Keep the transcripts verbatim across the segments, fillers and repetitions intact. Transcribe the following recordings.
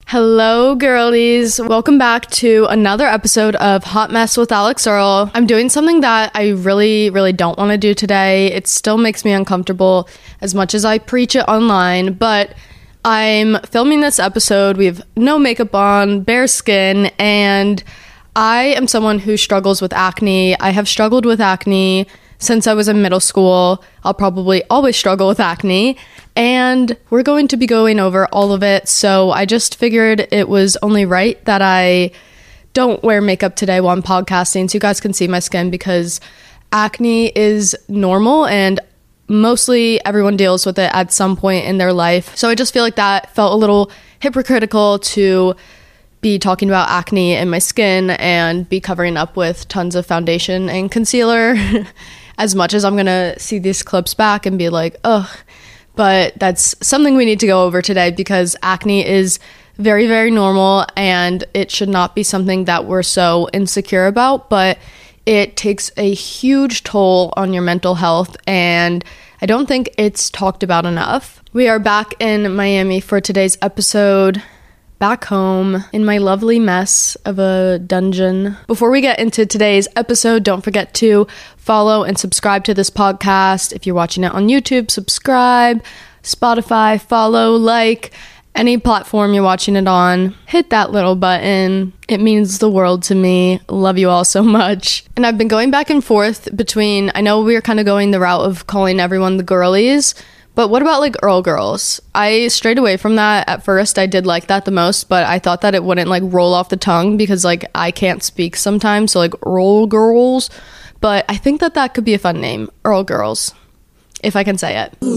Hello, girlies. Welcome back to another episode of Hot Mess with Alex Earl. I'm doing something that I really, really don't want to do today. It still makes me uncomfortable as much as I preach it online, but I'm filming this episode. We have no makeup on, bare skin, and I am someone who struggles with acne. I have struggled with acne since I was in middle school. I'll probably always struggle with acne, and we're going to be going over all of it. So I just figured it was only right that I don't wear makeup today while I'm podcasting so you guys can see my skin, because acne is normal and mostly everyone deals with it at some point in their life. So I just feel like that felt a little hypocritical to be talking about acne and my skin and be covering up with tons of foundation and concealer as much as I'm gonna see these clips back and be like, ugh. But that's something we need to go over today, because acne is very, very normal and it should not be something that we're so insecure about, but it takes a huge toll on your mental health, and I don't think it's talked about enough. We are back in Miami for today's episode, back home in my lovely mess of a dungeon. Before we get into today's episode, don't forget to follow and subscribe to this podcast. If you're watching it on YouTube, subscribe, Spotify, follow, like, any platform you're watching it on, hit that little button. It means the world to me. Love you all so much. And I've been going back and forth between, I know we were kind of going the route of calling everyone the girlies, but what about like Earl girls? I strayed away from that at first. I did like that the most, but I thought that it wouldn't like roll off the tongue because like I can't speak sometimes. So like Earl girls. But I think that that could be a fun name. Earl girls. If I can say it.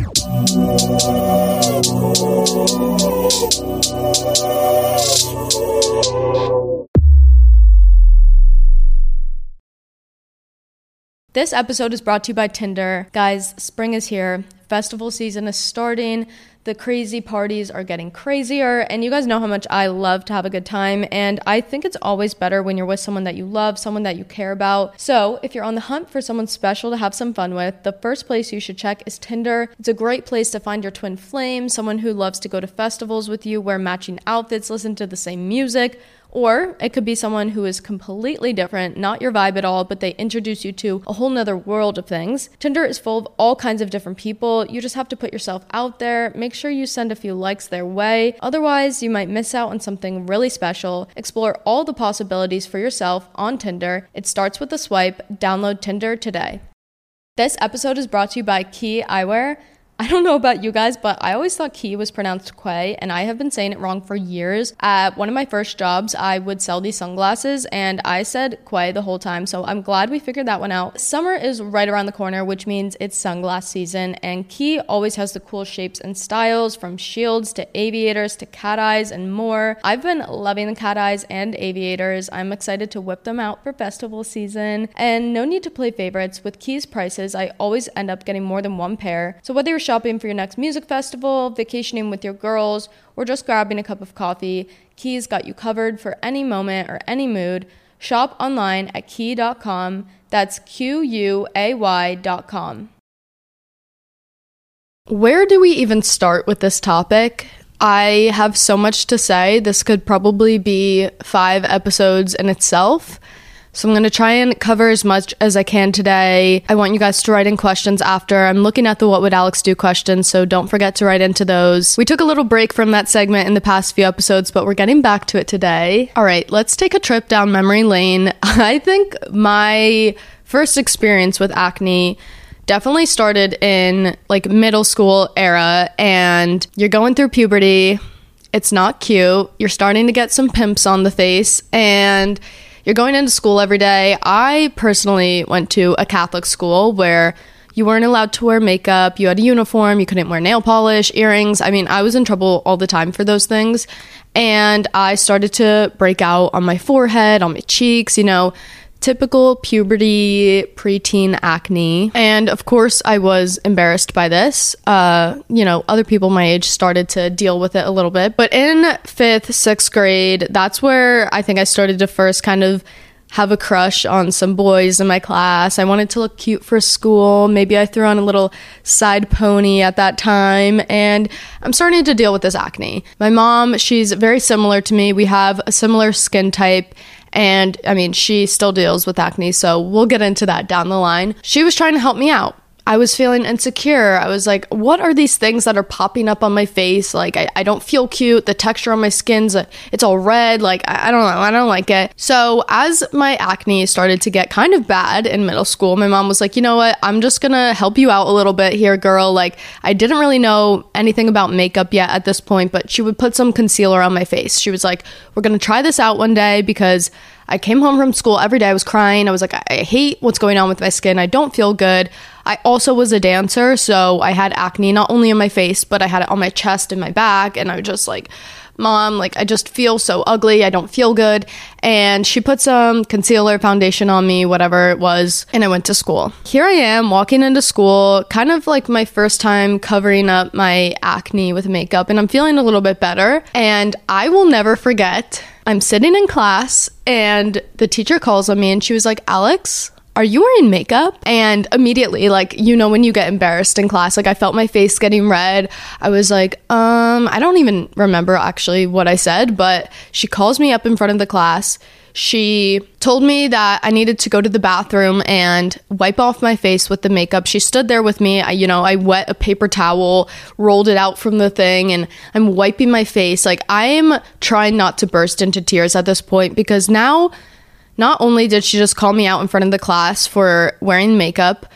This episode is brought to you by Tinder. Guys, spring is here. Festival season is starting. The crazy parties are getting crazier, and you guys know how much I love to have a good time, and I think it's always better when you're with someone that you love, someone that you care about. So if you're on the hunt for someone special to have some fun with, the first place you should check is Tinder. It's a great place to find your twin flame, someone who loves to go to festivals with you, wear matching outfits, listen to the same music. Or it could be someone who is completely different, not your vibe at all, but they introduce you to a whole nother world of things. Tinder is full of all kinds of different people. You just have to put yourself out there. Make sure you send a few likes their way. Otherwise, you might miss out on something really special. Explore all the possibilities for yourself on Tinder. It starts with a swipe. Download Tinder today. This episode is brought to you by Quay Eyewear. I don't know about you guys, but I always thought Key was pronounced Quay, and I have been saying it wrong for years. At one of my first jobs, I would sell these sunglasses, and I said Quay the whole time, so I'm glad we figured that one out. Summer is right around the corner, which means it's sunglass season, and Key always has the cool shapes and styles, from shields to aviators to cat eyes and more. I've been loving the cat eyes and aviators. I'm excited to whip them out for festival season, and no need to play favorites. With Key's prices, I always end up getting more than one pair. So whether you're shopping for your next music festival, vacationing with your girls, or just grabbing a cup of coffee, Key's got you covered for any moment or any mood. Shop online at quay dot com. That's Q U A Y dot com. Where do we even start with this topic? I have so much to say. This could probably be five episodes in itself. So I'm going to try and cover as much as I can today. I want you guys to write in questions after. I'm looking at the What Would Alex Do questions, so don't forget to write into those. We took a little break from that segment in the past few episodes, but we're getting back to it today. All right, let's take a trip down memory lane. I think my first experience with acne definitely started in like middle school era, and you're going through puberty. It's not cute. You're starting to get some pimps on the face, and you're going into school every day. I personally went to a Catholic school where you weren't allowed to wear makeup. You had a uniform. You couldn't wear nail polish, earrings. I mean, I was in trouble all the time for those things. And I started to break out on my forehead, on my cheeks, you know, typical puberty, preteen acne. And of course, I was embarrassed by this. Uh, you know, other people my age started to deal with it a little bit. But in fifth, sixth grade, that's where I think I started to first kind of have a crush on some boys in my class. I wanted to look cute for school. Maybe I threw on a little side pony at that time, and I'm starting to deal with this acne. My mom, she's very similar to me. We have a similar skin type, and I mean, she still deals with acne, so we'll get into that down the line. She was trying to help me out. I was feeling insecure. I was like, what are these things that are popping up on my face? Like, I, I don't feel cute. The texture on my skin's, uh, it's all red. Like, I, I don't know. I don't like it. So as my acne started to get kind of bad in middle school, my mom was like, you know what? I'm just gonna help you out a little bit here, girl. Like, I didn't really know anything about makeup yet at this point, but she would put some concealer on my face. She was like, we're gonna try this out one day, because I came home from school every day. I was crying. I was like, I hate what's going on with my skin. I don't feel good. I also was a dancer, so I had acne not only on my face, but I had it on my chest and my back. And I was just like, Mom, like, I just feel so ugly. I don't feel good. And she put some concealer, foundation on me, whatever it was, and I went to school. Here I am walking into school, kind of like my first time covering up my acne with makeup, and I'm feeling a little bit better. And I will never forget, I'm sitting in class and the teacher calls on me and she was like, Alex, are you wearing makeup? And immediately, like, you know, when you get embarrassed in class, like, I felt my face getting red. I was like, um, I don't even remember actually what I said, but she calls me up in front of the class. She told me that I needed to go to the bathroom and wipe off my face with the makeup. She stood there with me. I, you know, I wet a paper towel, rolled it out from the thing, and I'm wiping my face. Like, I'm trying not to burst into tears at this point, because now, not only did she just call me out in front of the class for wearing makeup,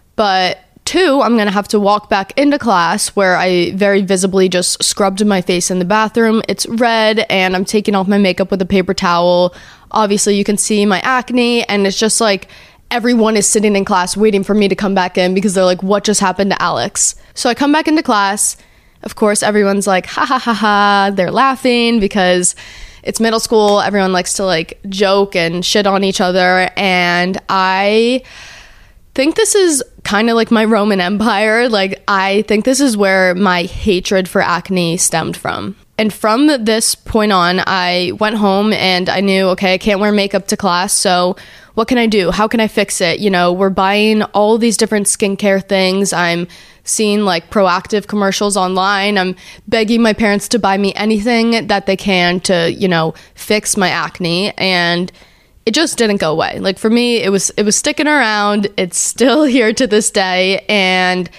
but two, I'm going to have to walk back into class where I very visibly just scrubbed my face in the bathroom. It's red and I'm taking off my makeup with a paper towel. Obviously, you can see my acne, and it's just like everyone is sitting in class waiting for me to come back in because they're like, what just happened to Alex? So I come back into class. Of course, everyone's like, ha ha ha ha. They're laughing because it's middle school. Everyone likes to like joke and shit on each other. And I think this is kind of like my Roman Empire. Like, I think this is where my hatred for acne stemmed from. And from this point on, I went home and I knew, okay, I can't wear makeup to class. So what can I do? How can I fix it? You know, we're buying all these different skincare things. I'm seeing like Proactive commercials online. I'm begging my parents to buy me anything that they can to, you know, fix my acne. And it just didn't go away. Like, for me, it was it was sticking around. It's still here to this day. And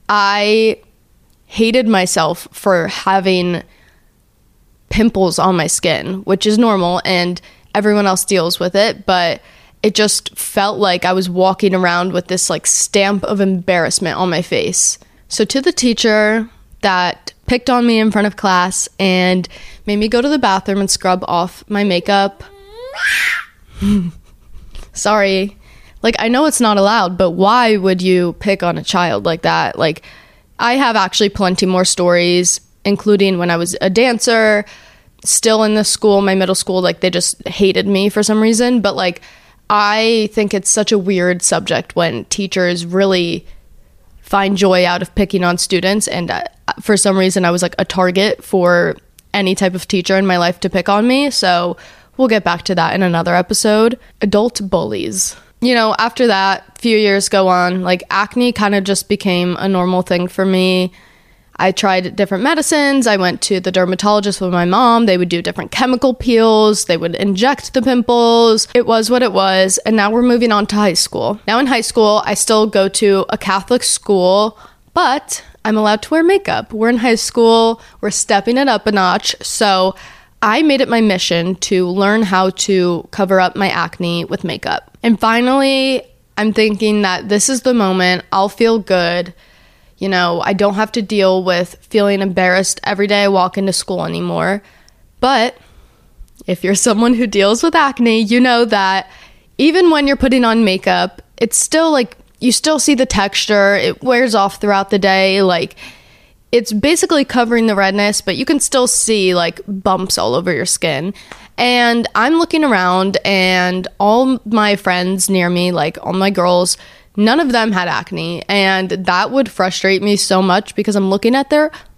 I hated myself for having pimples on my skin, which is normal and everyone else deals with it, but it just felt like I was walking around with this like stamp of embarrassment on my face. So to the teacher that picked on me in front of class and made me go to the bathroom and scrub off my makeup, sorry, like, I know it's not allowed, but why would you pick on a child like that? Like, I have actually plenty more stories, including when I was a dancer, still in the school, my middle school, like, they just hated me for some reason. But like, I think it's such a weird subject when teachers really find joy out of picking on students. And uh, for some reason, I was like a target for any type of teacher in my life to pick on me. So we'll get back to that in another episode. Adult bullies. You know, after that, a few years go on, like, acne kind of just became a normal thing for me. I tried different medicines. I went to the dermatologist with my mom. They would do different chemical peels. They would inject the pimples. It was what it was. And now we're moving on to high school. Now in high school, I still go to a Catholic school, but I'm allowed to wear makeup. We're in high school. We're stepping it up a notch. So I made it my mission to learn how to cover up my acne with makeup. And finally, I'm thinking that this is the moment. I'll feel good. You know, I don't have to deal with feeling embarrassed every day I walk into school anymore. But if you're someone who deals with acne, you know that even when you're putting on makeup, it's still like, you still see the texture. It wears off throughout the day. Like, it's basically covering the redness, but you can still see like bumps all over your skin. And I'm looking around and all my friends near me, like all my girls, none of them had acne, and that would frustrate me so much because I'm looking at their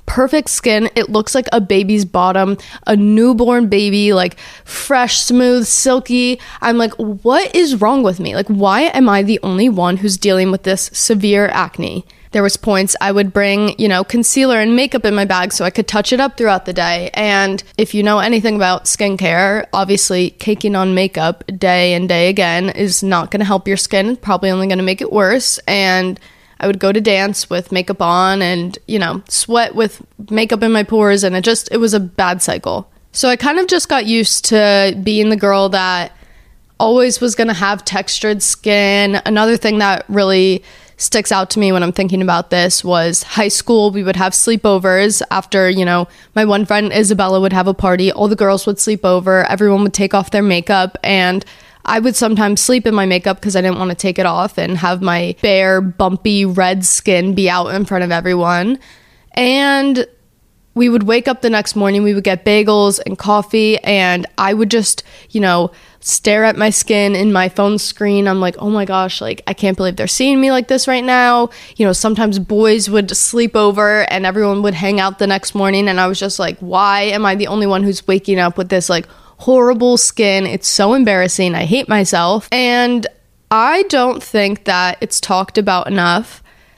perfect skin. It looks like a baby's bottom, a newborn baby, like fresh, smooth, silky. I'm like, what is wrong with me? Like, why am I the only one who's dealing with this severe acne? There was points I would bring, you know, concealer and makeup in my bag so I could touch it up throughout the day. And if you know anything about skincare, obviously caking on makeup day and day again is not going to help your skin, probably only going to make it worse. And I would go to dance with makeup on and, you know, sweat with makeup in my pores, and it just, it was a bad cycle. So I kind of just got used to being the girl that always was going to have textured skin. Another thing that really sticks out to me when I'm thinking about this was high school. We would have sleepovers after, you know, my one friend Isabella would have a party. All the girls would sleep over. Everyone would take off their makeup, and I would sometimes sleep in my makeup because I didn't want to take it off and have my bare, bumpy, red skin be out in front of everyone. And we would wake up the next morning, we would get bagels and coffee, and I would just, you know, stare at my skin in my phone screen. I'm like, oh my gosh, like, I can't believe they're seeing me like this right now. You know, sometimes boys would sleep over and everyone would hang out the next morning, and I was just like, why am I the only one who's waking up with this, like, horrible skin? It's so embarrassing. I hate myself. And I don't think that it's talked about enough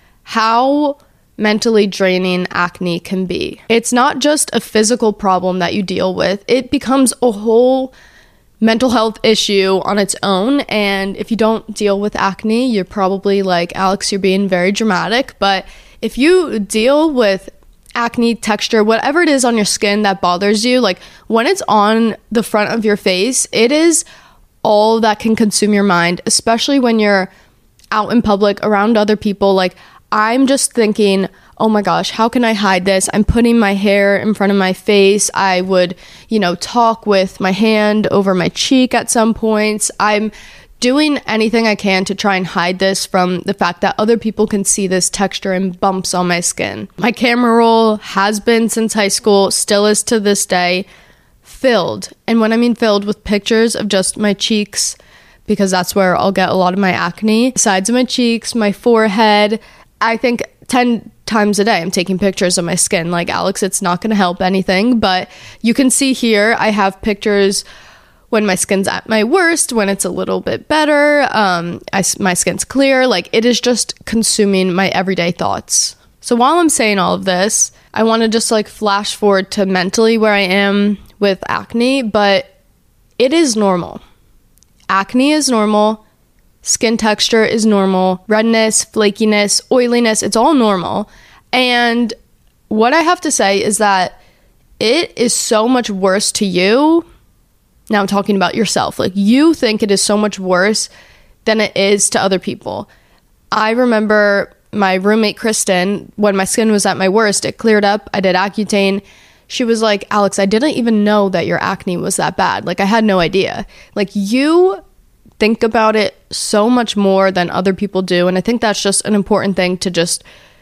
how mentally draining acne can be. It's not just a physical problem that you deal with. It becomes a whole mental health issue on its own. And if you don't deal with acne, you're probably like, Alex, you're being very dramatic. But if you deal with acne, texture, whatever it is on your skin that bothers you, like when it's on the front of your face, it is all that can consume your mind, especially when you're out in public around other people. Like, I'm just thinking, oh my gosh, how can I hide this? I'm putting my hair in front of my face. I would, you know, talk with my hand over my cheek at some points. I'm doing anything I can to try and hide this from the fact that other people can see this texture and bumps on my skin. My camera roll has been since high school, still is to this day, filled. And when I mean filled, with pictures of just my cheeks, because that's where I'll get a lot of my acne. Sides of my cheeks, my forehead. I think ten times a day I'm taking pictures of my skin. Like, Alex, it's not going to help anything, but you can see here I have pictures when my skin's at my worst, when it's a little bit better, um, I, my skin's clear. Like, it is just consuming my everyday thoughts. So while I'm saying all of this, I want to just like flash forward to mentally where I am with acne, but it is normal. Acne is normal. Skin texture is normal. Redness, flakiness, oiliness, it's all normal. And what I have to say is that it is so much worse to you. Now I'm talking about yourself. Like, you think it is so much worse than it is to other people. I remember my roommate, Kristen, when my skin was at my worst, it cleared up. I did Accutane. She was like, Alex, I didn't even know that your acne was that bad. Like, I had no idea. Like, you think about it so much more than other people do. And I think that's just an important thing to just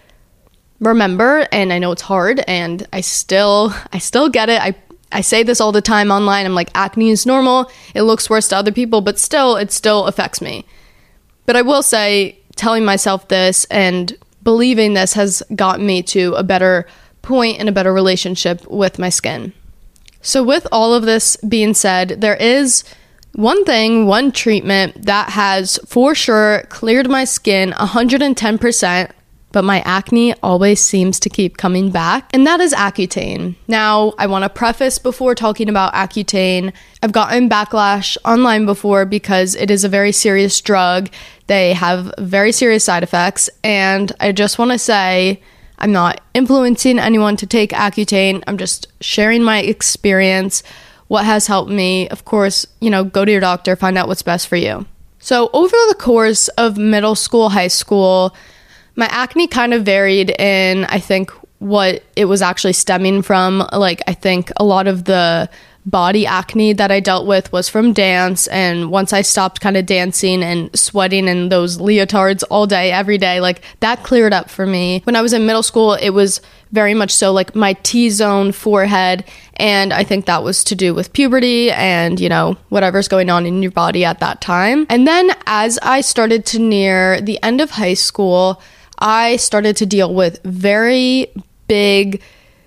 remember. And I know it's hard, and I still, I still get it. I I say this all the time online. I'm like, acne is normal. It looks worse to other people, but still, it still affects me. But I will say, telling myself this and believing this has gotten me to a better point and a better relationship with my skin. So with all of this being said, there is one thing, one treatment that has for sure cleared my skin one hundred ten percent, but my acne always seems to keep coming back, and that is Accutane. Now, I want to preface before talking about Accutane, I've gotten backlash online before because it is a very serious drug. They have very serious side effects, and I just want to say, I'm not influencing anyone to take Accutane. I'm just sharing my experience, what has helped me. Of course, you know, go to your doctor, find out what's best for you. So over the course of middle school, high school, my acne kind of varied in, I think, what it was actually stemming from. Like, I think a lot of the body acne that I dealt with was from dance. And once I stopped kind of dancing and sweating in those leotards all day, every day, like, that cleared up for me. When I was in middle school, it was very much so like my T-zone forehead. And I think that was to do with puberty and, you know, whatever's going on in your body at that time. And then as I started to near the end of high school, I started to deal with very big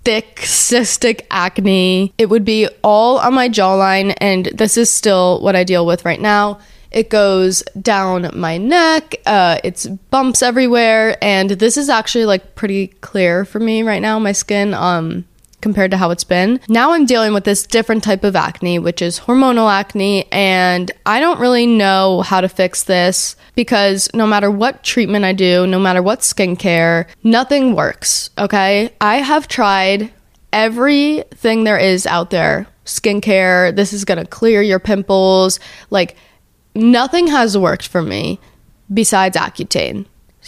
thick cystic acne. It would be all on my jawline, and this is still what I deal with right now. It goes down my neck, uh, it's bumps everywhere, and this is actually like pretty clear for me right now, my skin, um, compared to how it's been. Now I'm dealing with this different type of acne, which is hormonal acne, and I don't really know how to fix this because no matter what treatment I do, no matter what skincare, nothing works, okay? I have tried everything there is out there. Skincare, this is gonna clear your pimples, like nothing has worked for me besides Accutane.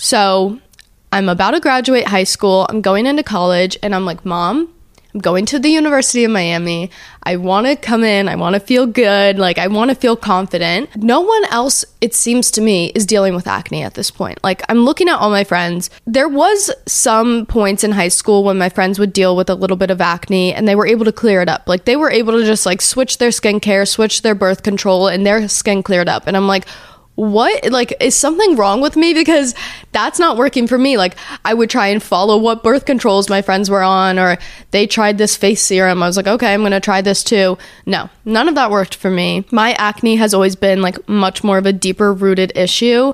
So I'm about to graduate high school, I'm going into college, and I'm like, Mom, I'm going to the University of Miami. I want to come in. I want to feel good. Like, I want to feel confident. No one else, it seems to me, is dealing with acne at this point. Like, I'm looking at all my friends. There was some points in high school when my friends would deal with a little bit of acne and they were able to clear it up. Like, they were able to just like switch their skincare, switch their birth control, and their skin cleared up. And I'm like, what? Like, is something wrong with me? Because that's not working for me. Like, I would try and follow what birth controls my friends were on, or they tried this face serum. I was like, okay, I'm going to try this too. No, none of that worked for me. My acne has always been like much more of a deeper rooted issue.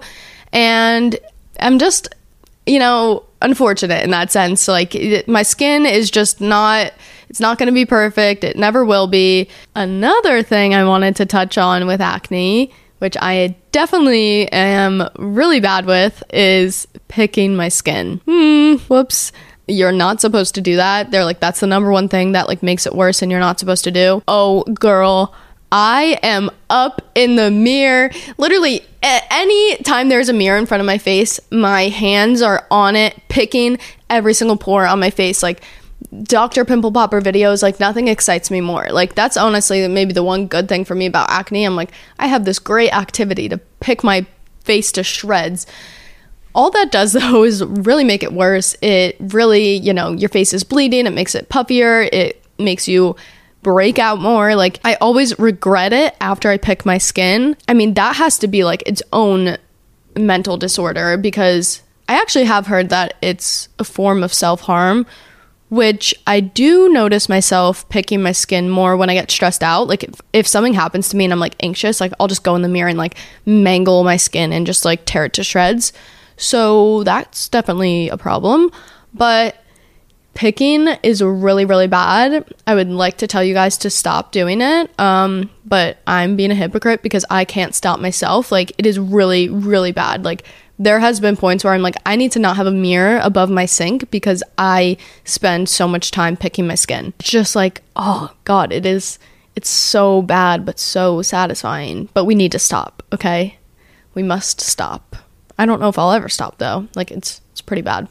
And I'm just, you know, unfortunate in that sense. Like, it, my skin is just not, it's not going to be perfect. It never will be. Another thing I wanted to touch on with acne, which I definitely am really bad with, is picking my skin. Hmm, whoops. You're not supposed to do that. They're like, that's the number one thing that like makes it worse and you're not supposed to do. Oh, girl, I am up in the mirror. Literally, any time there's a mirror in front of my face, my hands are on it, picking every single pore on my face. Like, Doctor Pimple Popper videos, like nothing excites me more. Like, that's honestly maybe the one good thing for me about acne. I'm like, I have this great activity to pick my face to shreds. All that does though is really make it worse. It really, you know, your face is bleeding, it makes it puffier, it makes you break out more. Like, I always regret it after I pick my skin. I mean, that has to be like its own mental disorder, because I actually have heard that it's a form of self-harm, which I do notice myself picking my skin more when I get stressed out. Like, if, if something happens to me and I'm like anxious, like I'll just go in the mirror and like mangle my skin and just like tear it to shreds. So that's definitely a problem. But picking is really, really bad. I would like to tell you guys to stop doing it. Um, but I'm being a hypocrite because I can't stop myself. Like, it is really, really bad. Like, there has been points where I'm like, I need to not have a mirror above my sink because I spend so much time picking my skin. It's just like, oh God, it is, it's so bad, but so satisfying. But we need to stop, okay? We must stop. I don't know if I'll ever stop though. Like, it's, it's pretty bad.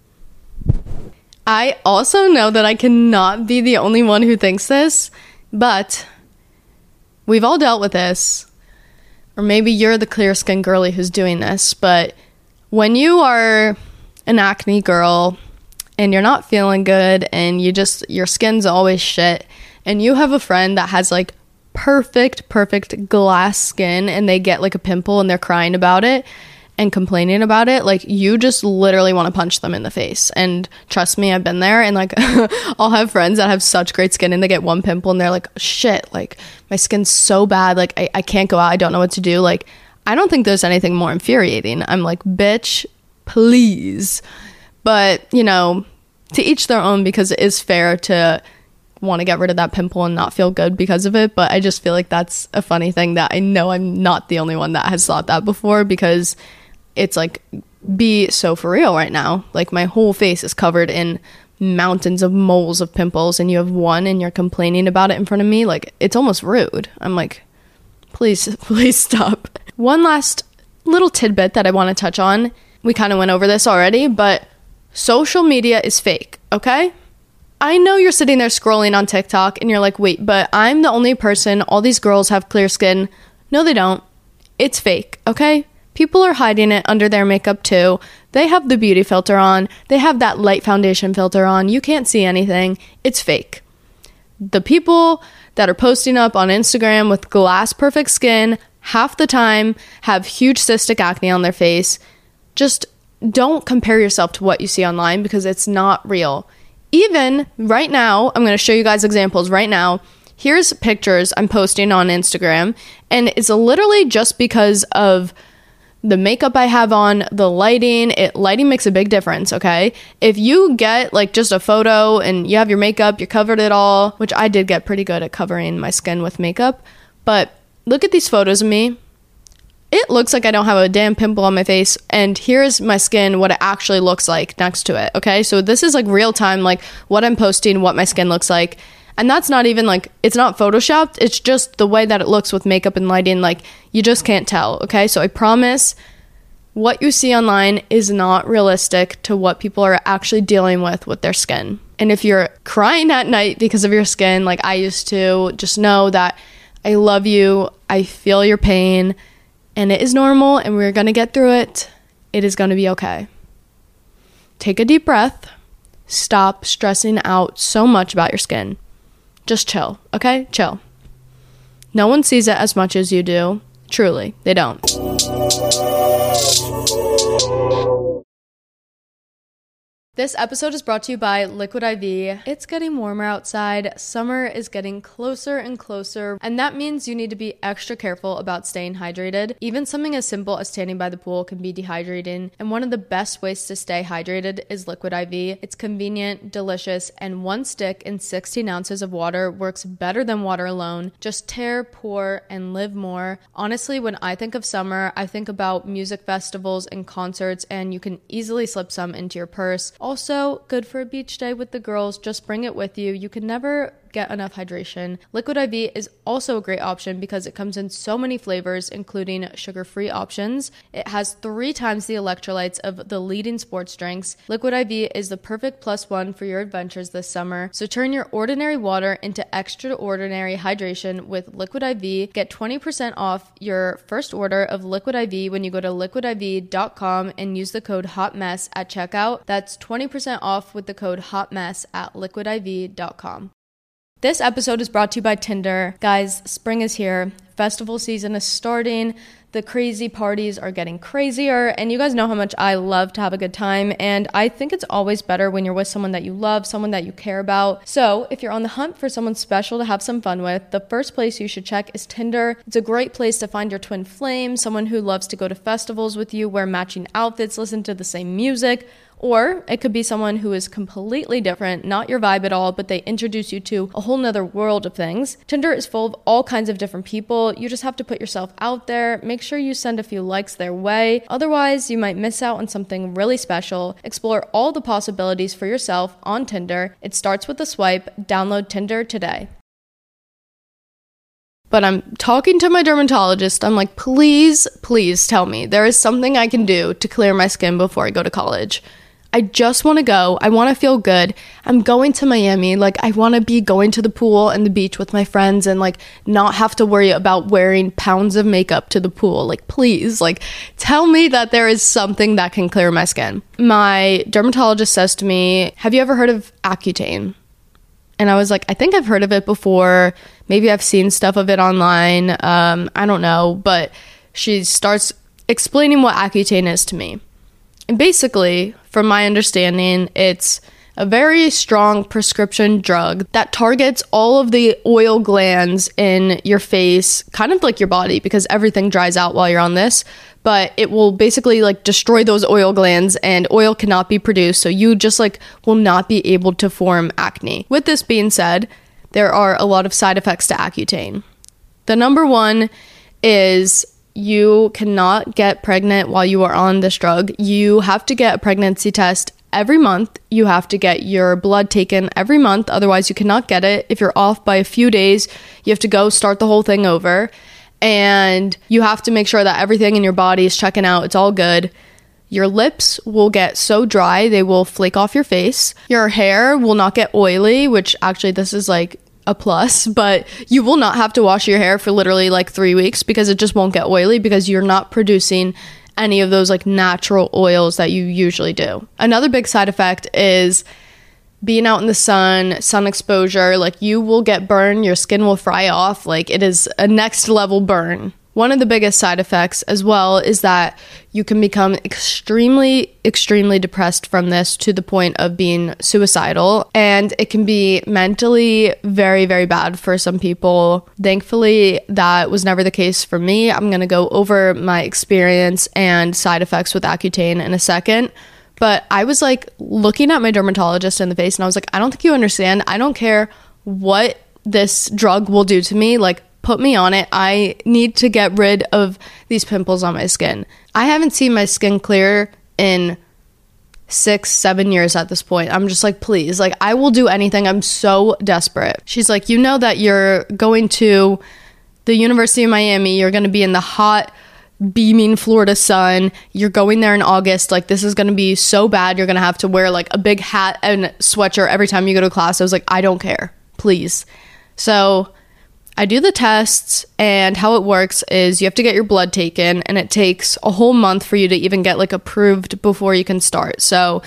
I also know that I cannot be the only one who thinks this, but we've all dealt with this. Or maybe you're the clear skin girly who's doing this, but when you are an acne girl and you're not feeling good and you just, your skin's always shit, and you have a friend that has like perfect, perfect glass skin and they get like a pimple and they're crying about it and complaining about it, like, you just literally want to punch them in the face. And trust me, I've been there. And like, I'll have friends that have such great skin and they get one pimple and they're like, shit, like my skin's so bad, like I, I can't go out, I don't know what to do. Like, I don't think there's anything more infuriating. I'm like, bitch, please. But, you know, to each their own, because it is fair to want to get rid of that pimple and not feel good because of it. But I just feel like that's a funny thing that I know I'm not the only one that has thought that before, because it's like, be so for real right now. Like, my whole face is covered in mountains of moles of pimples and you have one and you're complaining about it in front of me. Like, it's almost rude. I'm like, please, please stop. One last little tidbit that I want to touch on. We kind of went over this already, but social media is fake, okay? I know you're sitting there scrolling on TikTok and you're like, wait, but I'm the only person, all these girls have clear skin. No, they don't. It's fake, okay? People are hiding it under their makeup too. They have the beauty filter on. They have that light foundation filter on. You can't see anything. It's fake. The people that are posting up on Instagram with glass perfect skin half the time have huge cystic acne on their face. Just don't compare yourself to what you see online, because it's not real. Even right now, I'm going to show you guys examples right now. Here's pictures I'm posting on Instagram, and it's literally just because of the makeup I have on, the lighting. It lighting makes a big difference, okay? If you get like just a photo and you have your makeup, you covered it all, which I did get pretty good at covering my skin with makeup, but look at these photos of me. It looks like I don't have a damn pimple on my face, and here's my skin, what it actually looks like next to it, okay? So this is like real time, like what I'm posting, what my skin looks like. And that's not even like, it's not photoshopped, it's just the way that it looks with makeup and lighting. Like, you just can't tell, okay? So I promise what you see online is not realistic to what people are actually dealing with with their skin. And if you're crying at night because of your skin, like I used to, just know that I love you, I feel your pain, and it is normal, and we're gonna get through it. It is gonna be okay. Take a deep breath. Stop stressing out so much about your skin. Just chill, okay? Chill. No one sees it as much as you do. Truly, they don't. This episode is brought to you by Liquid I V. It's getting warmer outside. Summer is getting closer and closer, and that means you need to be extra careful about staying hydrated. Even something as simple as standing by the pool can be dehydrating, and one of the best ways to stay hydrated is Liquid I V. It's convenient, delicious, and one stick in sixteen ounces of water works better than water alone. Just tear, pour, and live more. Honestly, when I think of summer, I think about music festivals and concerts, and you can easily slip some into your purse. Also, good for a beach day with the girls. Just bring it with you. You can never get enough hydration. Liquid I V is also a great option because it comes in so many flavors, including sugar-free options. It has three times the electrolytes of the leading sports drinks. Liquid I V is the perfect plus one for your adventures this summer. So turn your ordinary water into extraordinary hydration with Liquid I V. Get twenty percent off your first order of Liquid I V when you go to liquid I V dot com and use the code HOTMESS at checkout. That's twenty percent off with the code HOTMESS at liquid I V dot com. This episode is brought to you by Tinder. Guys, spring is here. Festival season is starting. The crazy parties are getting crazier, and you guys know how much I love to have a good time, and I think it's always better when you're with someone that you love, someone that you care about. So if you're on the hunt for someone special to have some fun with, the first place you should check is Tinder. It's a great place to find your twin flame, someone who loves to go to festivals with you, wear matching outfits, listen to the same music. Or it could be someone who is completely different, not your vibe at all, but they introduce you to a whole nother world of things. Tinder is full of all kinds of different people. You just have to put yourself out there. Make sure you send a few likes their way. Otherwise, you might miss out on something really special. Explore all the possibilities for yourself on Tinder. It starts with a swipe. Download Tinder today. But I'm talking to my dermatologist. I'm like, please, please tell me there is something I can do to clear my skin before I go to college. I just want to go. I want to feel good. I'm going to Miami. Like, I want to be going to the pool and the beach with my friends and, like, not have to worry about wearing pounds of makeup to the pool. Like, please, like, tell me that there is something that can clear my skin. My dermatologist says to me, have you ever heard of Accutane? And I was like, I think I've heard of it before. Maybe I've seen stuff of it online. Um, I don't know. But she starts explaining what Accutane is to me. And basically, from my understanding, it's a very strong prescription drug that targets all of the oil glands in your face, kind of like your body, because everything dries out while you're on this. But it will basically like destroy those oil glands, and oil cannot be produced. So you just like will not be able to form acne. With this being said, there are a lot of side effects to Accutane. The number one is you cannot get pregnant while you are on this drug. You have to get a pregnancy test every month. You have to get your blood taken every month. Otherwise, you cannot get it. If you're off by a few days, you have to go start the whole thing over. And you have to make sure that everything in your body is checking out. It's all good. Your lips will get so dry, they will flake off your face. Your hair will not get oily, which actually this is like a plus, but you will not have to wash your hair for literally like three weeks because it just won't get oily because you're not producing any of those like natural oils that you usually do. Another big side effect is being out in the sun, sun exposure. Like, you will get burned, your skin will fry off. Like, it is a next level burn. One of the biggest side effects as well is that you can become extremely, extremely depressed from this to the point of being suicidal. And it can be mentally very, very bad for some people. Thankfully, that was never the case for me. I'm going to go over my experience and side effects with Accutane in a second. But I was like looking at my dermatologist in the face and I was like, I don't think you understand. I don't care what this drug will do to me. Like, put me on it. I need to get rid of these pimples on my skin. I haven't seen my skin clear in six, seven years at this point. I'm just like, please, like, I will do anything. I'm so desperate. She's like, you know that you're going to the University of Miami. You're going to be in the hot, beaming Florida sun. You're going there in August. Like, this is going to be so bad. You're going to have to wear like a big hat and sweatshirt every time you go to class. I was like, I don't care. Please. So I do the tests, and how it works is you have to get your blood taken, and it takes a whole month for you to even get like approved before you can start. So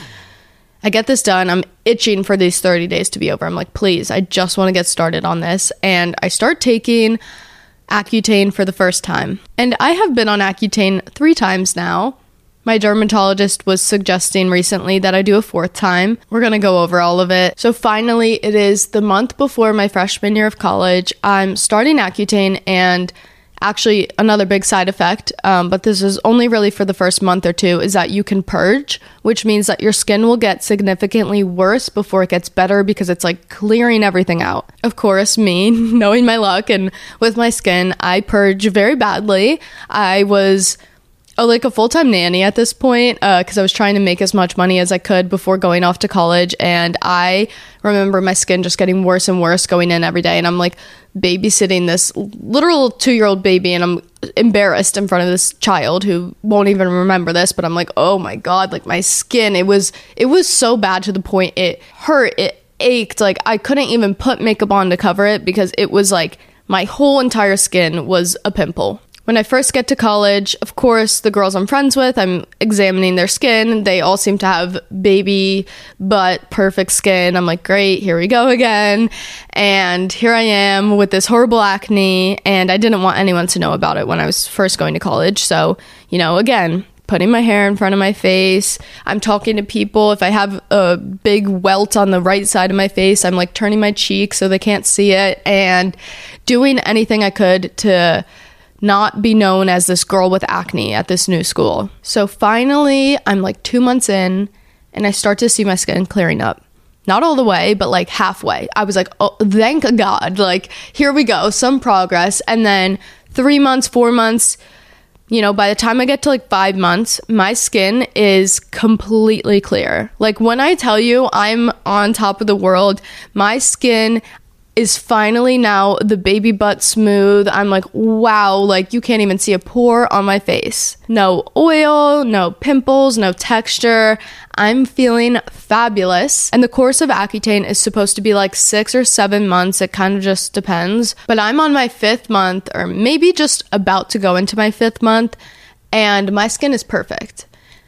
I get this done. I'm itching for these thirty days to be over. I'm like, please, I just want to get started on this. And I start taking Accutane for the first time. And I have been on Accutane three times now. My dermatologist was suggesting recently that I do a fourth time. We're going to go over all of it. So finally, it is the month before my freshman year of college. I'm starting Accutane, and actually another big side effect, um, but this is only really for the first month or two, is that you can purge, which means that your skin will get significantly worse before it gets better because it's like clearing everything out. Of course, me, knowing my luck and with my skin, I purge very badly. I was Oh, like a full-time nanny at this point, because uh, I was trying to make as much money as I could before going off to college, and I remember my skin just getting worse and worse going in every day, and I'm like babysitting this literal two-year-old baby, and I'm embarrassed in front of this child who won't even remember this, but I'm like, oh my god, like my skin, it was it was so bad to the point it hurt, it ached, like I couldn't even put makeup on to cover it because it was like my whole entire skin was a pimple. When I first get to college, of course, the girls I'm friends with, I'm examining their skin. They all seem to have baby butt, perfect skin. I'm like, great, here we go again. And here I am with this horrible acne, and I didn't want anyone to know about it when I was first going to college. So, you know, again, putting my hair in front of my face. I'm talking to people. If I have a big welt on the right side of my face, I'm like turning my cheek so they can't see it, and doing anything I could to not be known as this girl with acne at this new school. So finally, I'm like two months in, and I start to see my skin clearing up. Not all the way, but like halfway. I was like, oh, thank God. Like, here we go, some progress. And then three months, four months, you know, by the time I get to like five months, my skin is completely clear. Like, when I tell you I'm on top of the world, my skin is finally now the baby butt smooth. I'm like, wow, like you can't even see a pore on my face. No oil, no pimples, no texture. I'm feeling fabulous. And the course of Accutane is supposed to be like six or seven months. It kind of just depends. But I'm on my fifth month, or maybe just about to go into my fifth month, and my skin is perfect.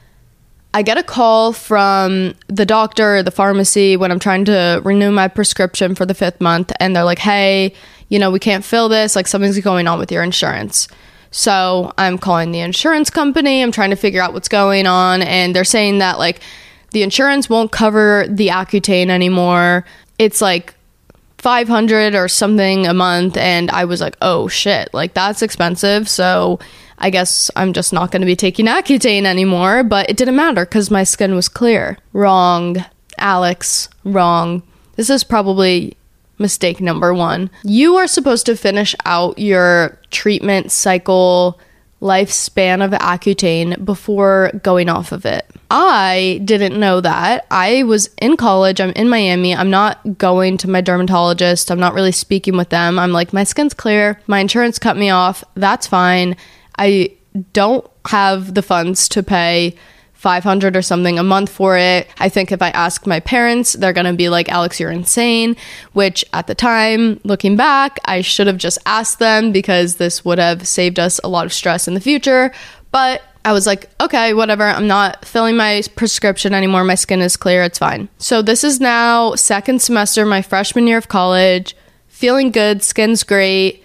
I get a call from the doctor or the pharmacy when I'm trying to renew my prescription for the fifth month, and they're like, hey, you know, we can't fill this, like something's going on with your insurance. So I'm calling the insurance company, I'm trying to figure out what's going on, and they're saying that like the insurance won't cover the Accutane anymore. It's like five hundred dollars or something a month, and I was like, oh shit, like that's expensive. So I guess I'm just not going to be taking Accutane anymore, but it didn't matter because my skin was clear. Wrong. Alex, wrong. This is probably mistake number one. You are supposed to finish out your treatment cycle lifespan of Accutane before going off of it. I didn't know that. I was in college. I'm in Miami. I'm not going to my dermatologist. I'm not really speaking with them. I'm like, my skin's clear. My insurance cut me off. That's fine. I don't have the funds to pay five hundred dollars or something a month for it. I think if I ask my parents, they're going to be like, Alex, you're insane, which at the time, looking back, I should have just asked them because this would have saved us a lot of stress in the future. But I was like, okay, whatever. I'm not filling my prescription anymore. My skin is clear. It's fine. So this is now second semester, my freshman year of college, feeling good. Skin's great.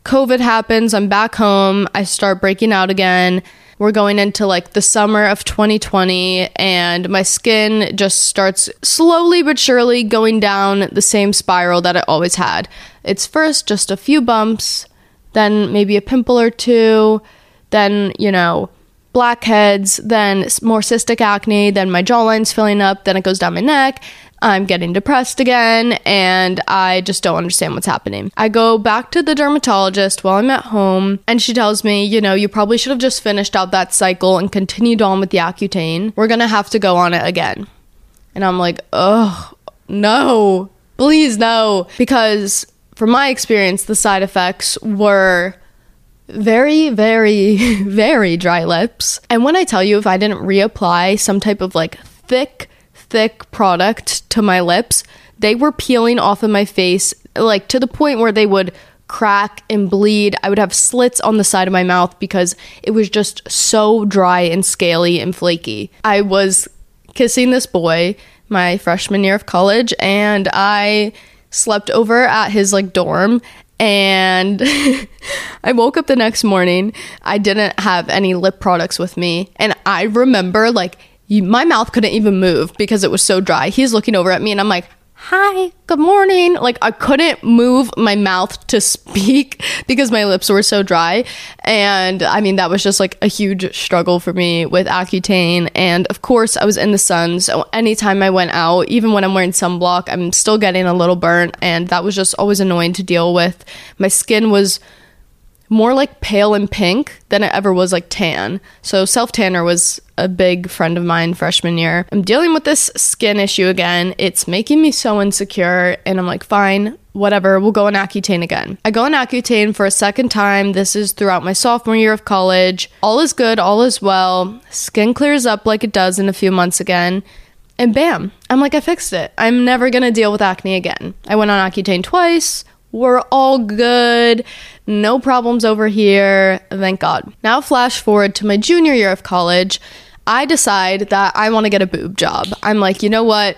COVID happens. I'm back home. I start breaking out again. We're going into like the summer of twenty twenty, and my skin just starts slowly but surely going down the same spiral that it always had. It's first just a few bumps, then maybe a pimple or two, then, you know, blackheads, then more cystic acne, then my jawline's filling up, then it goes down my neck. I'm getting depressed again, and I just don't understand what's happening. I go back to the dermatologist while I'm at home, and she tells me, you know, you probably should have just finished out that cycle and continued on with the Accutane. We're gonna have to go on it again. And I'm like, oh, no, please no. Because from my experience, the side effects were very, very, very dry lips. And when I tell you, if I didn't reapply some type of like thick, thick product to my lips, they were peeling off of my face, like to the point where they would crack and bleed. I would have slits on the side of my mouth because it was just so dry and scaly and flaky. I was kissing this boy my freshman year of college, and I slept over at his like dorm, and I woke up the next morning. I didn't have any lip products with me, and I remember like You, my mouth couldn't even move because it was so dry. He's looking over at me and I'm like, hi, good morning. Like I couldn't move my mouth to speak because my lips were so dry. And I mean, that was just like a huge struggle for me with Accutane. And of course I was in the sun. So anytime I went out, even when I'm wearing sunblock, I'm still getting a little burnt. And that was just always annoying to deal with. My skin was more like pale and pink than it ever was like tan. So self-tanner was a big friend of mine freshman year. I'm dealing with this skin issue again. It's making me so insecure, and I'm like, fine, whatever, we'll go on Accutane again. I go on Accutane for a second time. This is throughout my sophomore year of college. All is good, all is well. Skin clears up like it does in a few months again. And bam, I'm like, I fixed it. I'm never gonna deal with acne again. I went on Accutane twice. We're all good. No problems over here. Thank God. Now flash forward to my junior year of college. I decide that I want to get a boob job. I'm like, you know what?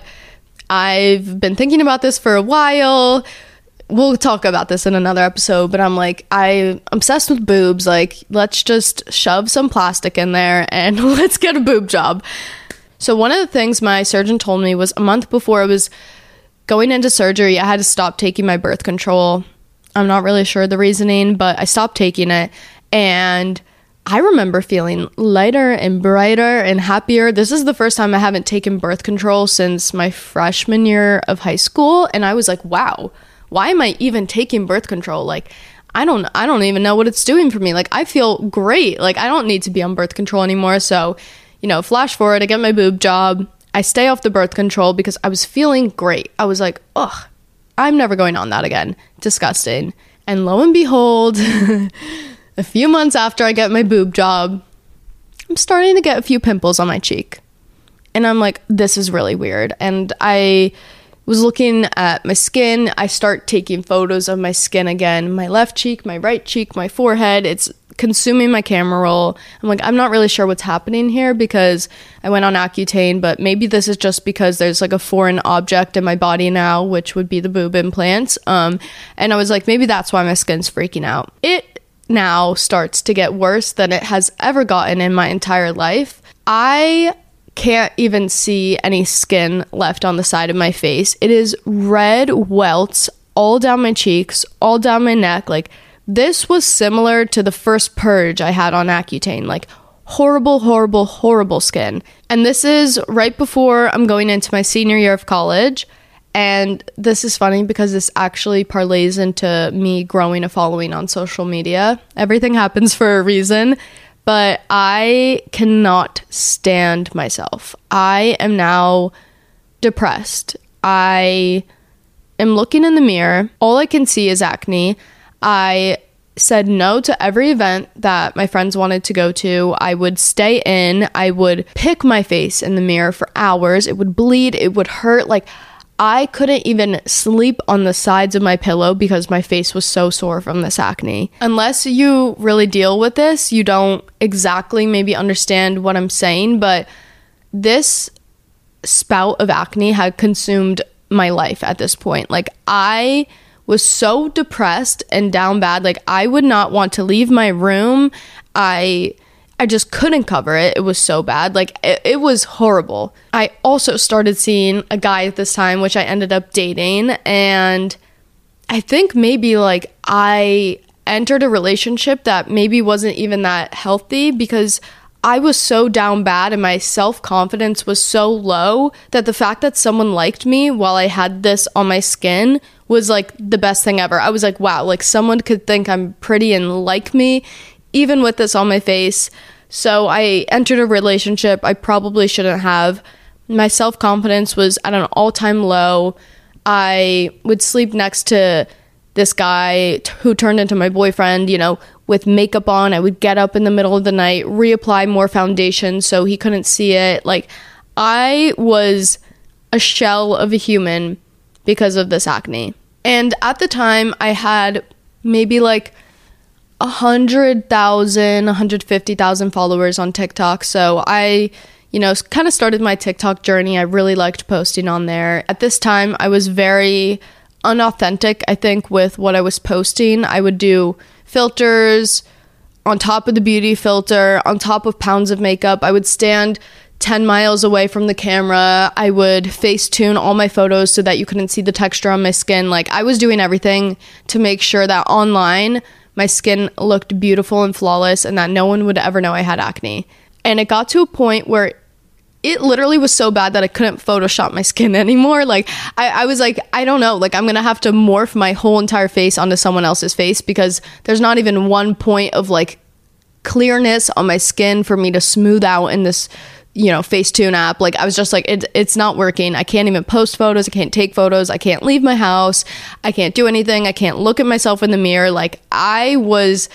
I've been thinking about this for a while. We'll talk about this in another episode, but I'm like, I'm obsessed with boobs. Like, let's just shove some plastic in there and let's get a boob job. So one of the things my surgeon told me was a month before I was going into surgery, I had to stop taking my birth control. I'm not really sure the reasoning, but I stopped taking it. And I remember feeling lighter and brighter and happier. This is the first time I haven't taken birth control since my freshman year of high school. And I was like, wow, why am I even taking birth control? Like, I don't, I don't even know what it's doing for me. Like, I feel great. Like, I don't need to be on birth control anymore. So, you know, flash forward, I get my boob job. I stay off the birth control because I was feeling great. I was like, ugh, I'm never going on that again. Disgusting. And lo and behold, a few months after I get my boob job, I'm starting to get a few pimples on my cheek. And I'm like, this is really weird. And I was looking at my skin. I start taking photos of my skin again. My left cheek, my right cheek, my forehead. It's consuming my camera roll. I'm like, I'm not really sure what's happening here because I went on Accutane, but maybe this is just because there's like a foreign object in my body now, which would be the boob implants. Um, and I was like, maybe that's why my skin's freaking out. It now starts to get worse than it has ever gotten in my entire life. I can't even see any skin left on the side of my face. It is red welts all down my cheeks, all down my neck. Like, this was similar to the first purge I had on Accutane, like horrible, horrible, horrible skin. And this is right before I'm going into my senior year of college. And this is funny because this actually parlays into me growing a following on social media. Everything happens for a reason, but I cannot stand myself. I am now depressed. I am looking in the mirror. All I can see is acne. I said no to every event that my friends wanted to go to. I would stay in. I would pick my face in the mirror for hours. It would bleed. It would hurt. Like, I couldn't even sleep on the sides of my pillow because my face was so sore from this acne. Unless you really deal with this, you don't exactly maybe understand what I'm saying, but this spout of acne had consumed my life at this point. Like, I was so depressed and down bad. Like, I would not want to leave my room. I I just couldn't cover it. It was so bad. Like, it, it was horrible. I also started seeing a guy at this time, which I ended up dating. And I think maybe, like, I entered a relationship that maybe wasn't even that healthy because I was so down bad and my self-confidence was so low that the fact that someone liked me while I had this on my skin was, like, the best thing ever. I was like, wow, like, someone could think I'm pretty and like me even with this on my face. So I entered a relationship I probably shouldn't have. My self-confidence was at an all-time low. I would sleep next to this guy t- who turned into my boyfriend, you know, with makeup on. I would get up in the middle of the night, reapply more foundation so he couldn't see it. Like, I was a shell of a human because of this acne. And at the time, I had maybe like one hundred thousand, one hundred fifty thousand followers on TikTok. So I, you know, kind of started my TikTok journey. I really liked posting on there. At this time, I was very unauthentic, I think, with what I was posting. I would do filters on top of the beauty filter, on top of pounds of makeup. I would stand ten miles away from the camera. I would Facetune all my photos so that you couldn't see the texture on my skin. Like, I was doing everything to make sure that online my skin looked beautiful and flawless and that no one would ever know I had acne. And it got to a point where it literally was so bad that I couldn't Photoshop my skin anymore. Like, I, I was like, I don't know, like, I'm gonna have to morph my whole entire face onto someone else's face because there's not even one point of, like, clearness on my skin for me to smooth out in this, you know, Facetune app. Like, I was just like, it, it's not working. I can't even post photos. I can't take photos. I can't leave my house. I can't do anything. I can't look at myself in the mirror. Like, I was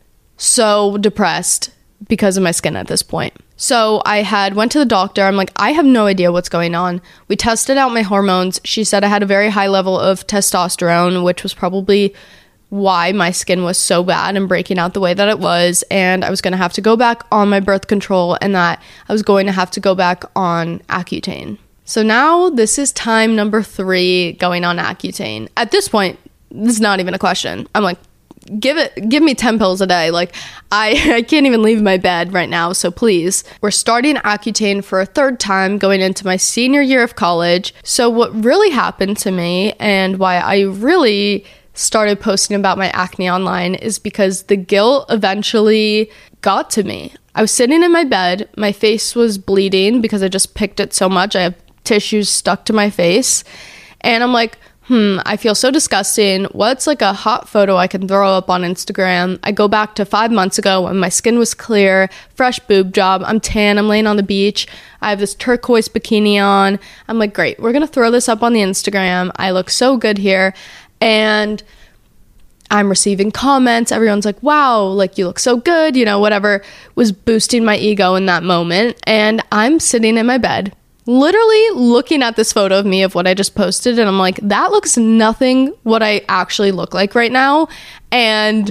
so depressed because of my skin at this point. So I had went to the doctor. I'm like, I have no idea what's going on. We tested out my hormones. She said I had a very high level of testosterone, which was probably why my skin was so bad and breaking out the way that it was. And I was going to have to go back on my birth control and that I was going to have to go back on Accutane. So now this is time number three going on Accutane. At this point, this is not even a question. I'm like, give it give me ten pills a day. Like, I I can't even leave my bed right now, so please. We're starting Accutane for a third time going into my senior year of college. So what really happened to me and why I really started posting about my acne online is because the guilt eventually got to me. I was sitting in my bed, my face was bleeding because I just picked it so much. I have tissues stuck to my face, and I'm like, hmm, I feel so disgusting. What's like a hot photo I can throw up on Instagram? I go back to five months ago when my skin was clear, fresh boob job, I'm tan, I'm laying on the beach, I have this turquoise bikini on. I'm like, great, we're gonna throw this up on the Instagram. I look so good here. And I'm receiving comments. Everyone's like, wow, like, you look so good, you know, whatever was boosting my ego in that moment. And I'm sitting in my bed, literally looking at this photo of me of what I just posted, and I'm like, that looks nothing what I actually look like right now. And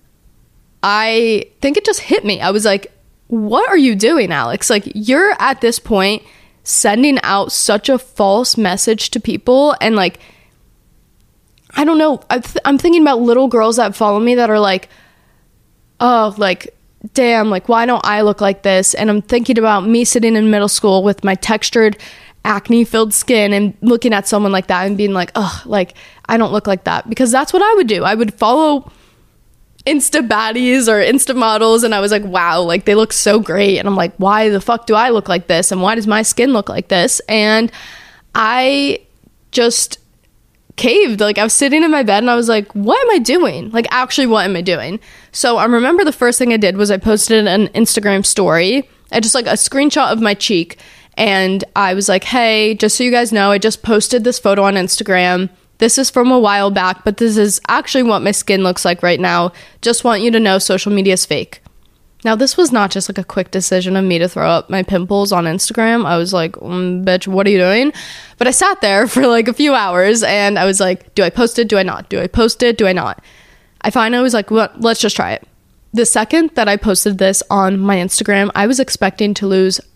I think it just hit me. I was like, what are you doing, Alex? Like, you're at this point sending out such a false message to people. And like, I don't know, I th- I'm thinking about little girls that follow me that are like, oh, like, damn, like, why don't I look like this? And I'm thinking about me sitting in middle school with my textured acne-filled skin and looking at someone like that and being like, oh, like, I don't look like that. Because that's what I would do. I would follow Insta baddies or Insta models, and I was like, wow, like, they look so great. And I'm like, why the fuck do I look like this? And why does my skin look like this? And I just caved. Like, I was sitting in my bed and I was like, what am I doing? Like, actually, what am I doing? So I remember the first thing I did was I posted an Instagram story. I just, like, a screenshot of my cheek, and I was like, hey, just so you guys know, I just posted this photo on Instagram. This is from a while back, but this is actually what my skin looks like right now. Just want you to know social media is fake. Now, this was not just like a quick decision of me to throw up my pimples on Instagram. I was like, mm, bitch, what are you doing? But I sat there for like a few hours and I was like, do I post it? Do I not? Do I post it? Do I not? I finally was like, well, let's just try it. The second that I posted this on my Instagram, I was expecting to lose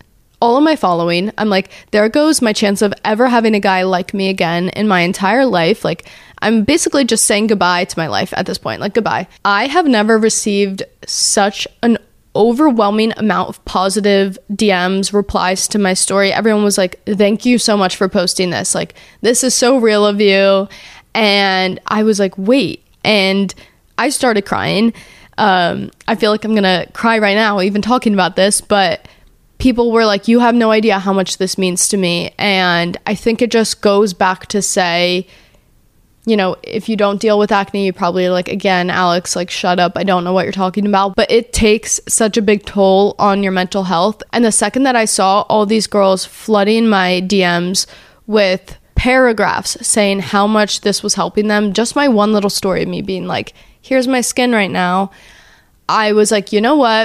all of my following. I'm like, there goes my chance of ever having a guy like me again in my entire life. Like, I'm basically just saying goodbye to my life at this point. Like, goodbye. I have never received such an overwhelming amount of positive D Ms, replies to my story. Everyone was like, thank you so much for posting this. Like, this is so real of you. And I was like, wait. And I started crying. Um, I feel like I'm going to cry right now, even talking about this. But people were like, you have no idea how much this means to me. And I think it just goes back to say, you know, if you don't deal with acne, you probably like, again, Alex, like, shut up. I don't know what you're talking about. But it takes such a big toll on your mental health. And the second that I saw all these girls flooding my D Ms with paragraphs saying how much this was helping them, just my one little story of me being like, here's my skin right now, I was like, you know what?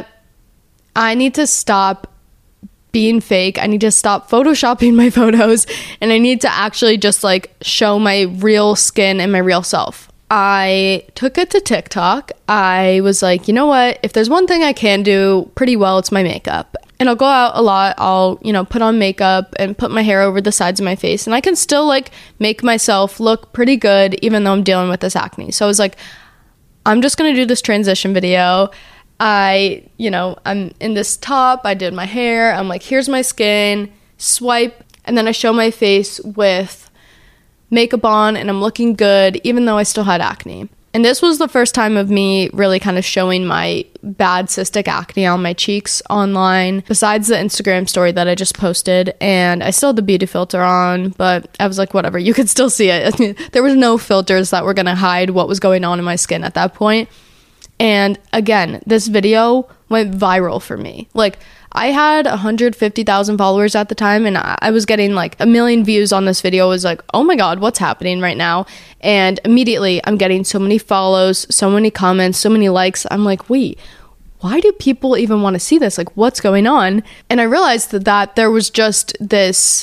I need to stop being fake. I need to stop photoshopping my photos, and I need to actually just like show my real skin and my real self. I took it to TikTok. I was like, you know what? If there's one thing I can do pretty well, it's my makeup. And I'll go out a lot. I'll, you know, put on makeup and put my hair over the sides of my face, and I can still like make myself look pretty good even though I'm dealing with this acne. So I was like, I'm just going to do this transition video. I, you know, I'm in this top, I did my hair, I'm like, here's my skin, swipe, and then I show my face with makeup on, and I'm looking good, even though I still had acne. And this was the first time of me really kind of showing my bad cystic acne on my cheeks online, besides the Instagram story that I just posted. And I still had the beauty filter on, but I was like, whatever, you could still see it. There was no filters that were going to hide what was going on in my skin at that point. And again, this video went viral for me. Like, I had one hundred fifty thousand followers at the time, and I was getting like a million views on this video. I was like, oh my God, what's happening right now? And immediately I'm getting so many follows, so many comments, so many likes. I'm like, wait, why do people even want to see this? Like, what's going on? And I realized that, that there was just this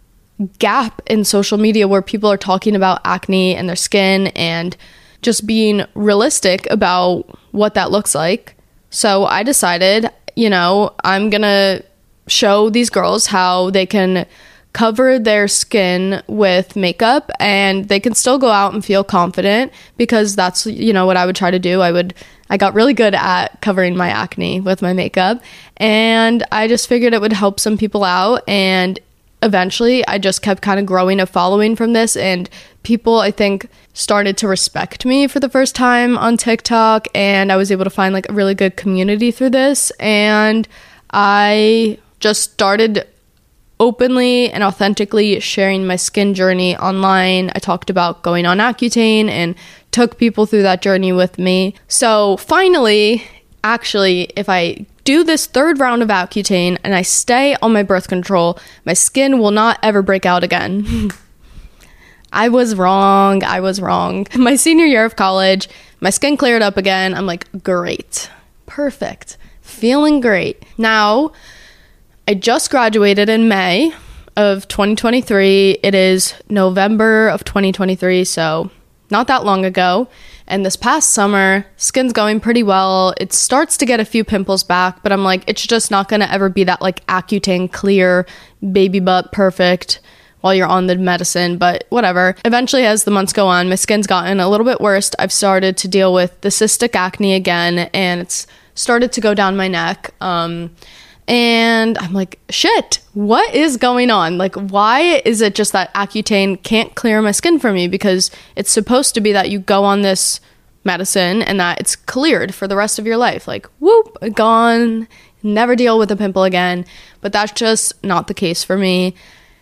gap in social media where people are talking about acne and their skin and just being realistic about what that looks like. So I decided, you know, I'm gonna show these girls how they can cover their skin with makeup and they can still go out and feel confident, because that's, you know, what I would try to do. I would, I got really good at covering my acne with my makeup, and I just figured it would help some people out. And eventually I just kept kind of growing a following from this, and people, I think, started to respect me for the first time on TikTok, and I was able to find like a really good community through this. And I just started openly and authentically sharing my skin journey online. I talked about going on Accutane and took people through that journey with me. So finally, actually, if I do this third round of Accutane and I stay on my birth control, my skin will not ever break out again. I was wrong. I was wrong. My senior year of college, my skin cleared up again. I'm like, great. Perfect. Feeling great. Now, I just graduated in May of twenty twenty-three. It is November of twenty twenty-three, so not that long ago. And this past summer, skin's going pretty well. It starts to get a few pimples back, but I'm like, it's just not going to ever be that like Accutane clear, baby butt perfect while you're on the medicine, but whatever. Eventually, as the months go on, my skin's gotten a little bit worse. I've started to deal with the cystic acne again, and it's started to go down my neck. Um, and I'm like, shit, what is going on? Like, why is it just that Accutane can't clear my skin for me? Because it's supposed to be that you go on this medicine and that it's cleared for the rest of your life. Like, whoop, gone, never deal with a pimple again. But that's just not the case for me.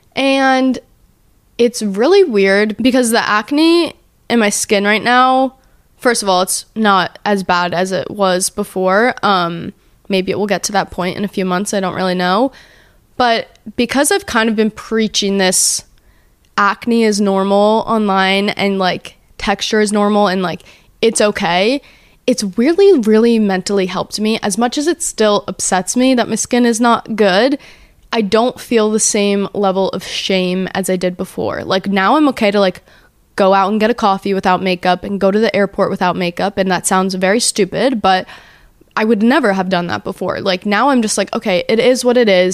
And it's really weird because the acne in my skin right now, first of all, it's not as bad as it was before. Um, maybe it will get to that point in a few months. I don't really know. But because I've kind of been preaching this acne is normal online and like texture is normal and like it's okay, it's really, really mentally helped me. As much as it still upsets me that my skin is not good, I don't feel the same level of shame as I did before. Like, now I'm okay to like go out and get a coffee without makeup and go to the airport without makeup. And that sounds very stupid, but I would never have done that before. Like, now I'm just like, okay, it is what it is.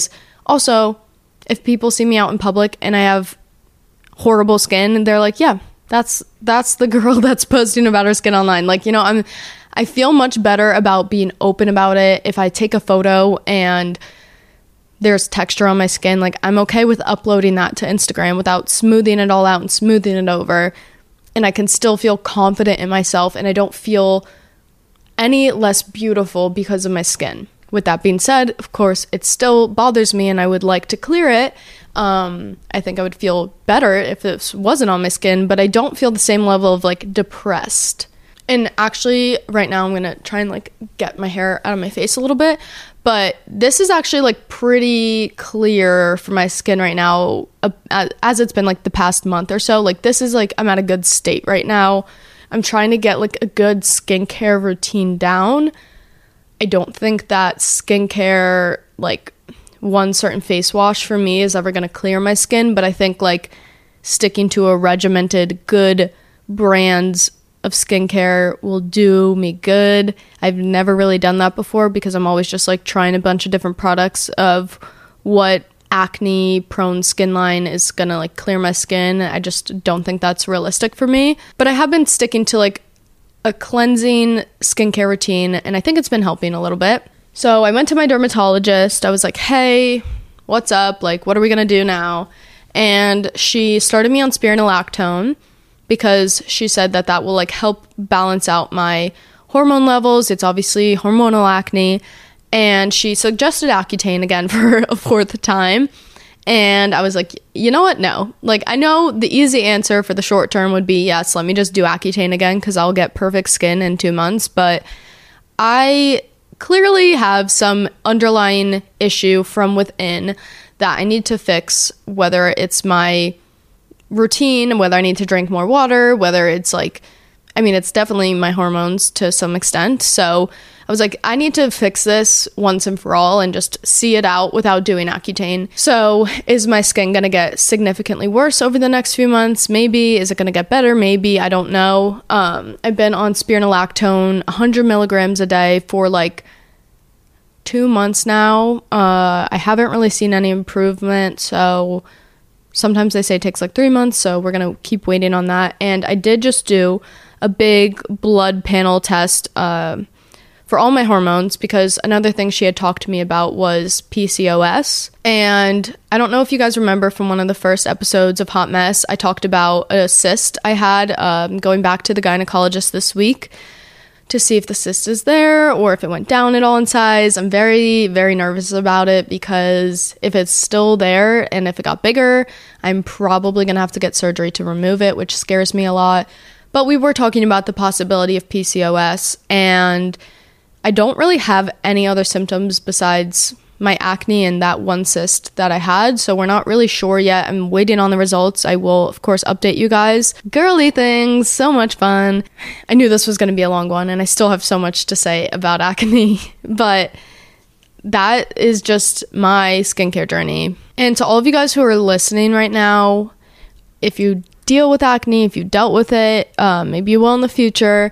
Also, if people see me out in public and I have horrible skin, they're like, yeah, that's that's the girl that's posting about her skin online. Like, you know, I'm I feel much better about being open about it. If I take a photo and there's texture on my skin, like, I'm okay with uploading that to Instagram without smoothing it all out and smoothing it over. And I can still feel confident in myself, and I don't feel any less beautiful because of my skin. With that being said, of course, it still bothers me and I would like to clear it. Um, I think I would feel better if this wasn't on my skin, but I don't feel the same level of like depressed. And actually right now I'm going to try and like get my hair out of my face a little bit, but this is actually like pretty clear for my skin right now, uh, as it's been like the past month or so. Like, this is like, I'm at a good state right now. I'm trying to get like a good skincare routine down. I don't think that skincare, like one certain face wash for me, is ever going to clear my skin, but I think like sticking to a regimented good brands of skincare will do me good. I've never really done that before because I'm always just like trying a bunch of different products of what acne prone skin line is going to like clear my skin. I just don't think that's realistic for me, but I have been sticking to like a cleansing skincare routine, and I think it's been helping a little bit. So I went to my dermatologist. I was like, hey, what's up? Like, what are we going to do now? And she started me on spironolactone because she said that that will like help balance out my hormone levels. It's obviously hormonal acne. And she suggested Accutane again for a fourth time. And I was like, you know what? No. Like, I know the easy answer for the short term would be, yes, let me just do Accutane again because I'll get perfect skin in two months. But I clearly have some underlying issue from within that I need to fix, whether it's my routine, whether I need to drink more water, whether it's like, I mean, it's definitely my hormones to some extent. So I was like, I need to fix this once and for all and just see it out without doing Accutane. So is my skin going to get significantly worse over the next few months? Maybe. Is it going to get better? Maybe. I don't know. Um, I've been on spironolactone one hundred milligrams a day for like two months now. Uh, I haven't really seen any improvement. So sometimes they say it takes like three months. So we're going to keep waiting on that. And I did just do a big blood panel test uh, for all my hormones, because another thing she had talked to me about was P C O S. And I don't know if you guys remember from one of the first episodes of Hot Mess, I talked about a cyst I had, um, going back to the gynecologist this week to see if the cyst is there or if it went down at all in size. I'm very, very nervous about it because if it's still there and if it got bigger, I'm probably going to have to get surgery to remove it, which scares me a lot. But we were talking about the possibility of P C O S, and I don't really have any other symptoms besides my acne and that one cyst that I had, so we're not really sure yet. I'm waiting on the results. I will, of course, update you guys. Girly things, so much fun. I knew this was going to be a long one, and I still have so much to say about acne, but that is just my skincare journey. And to all of you guys who are listening right now, if you deal with acne, if you dealt with it, uh, maybe you will in the future,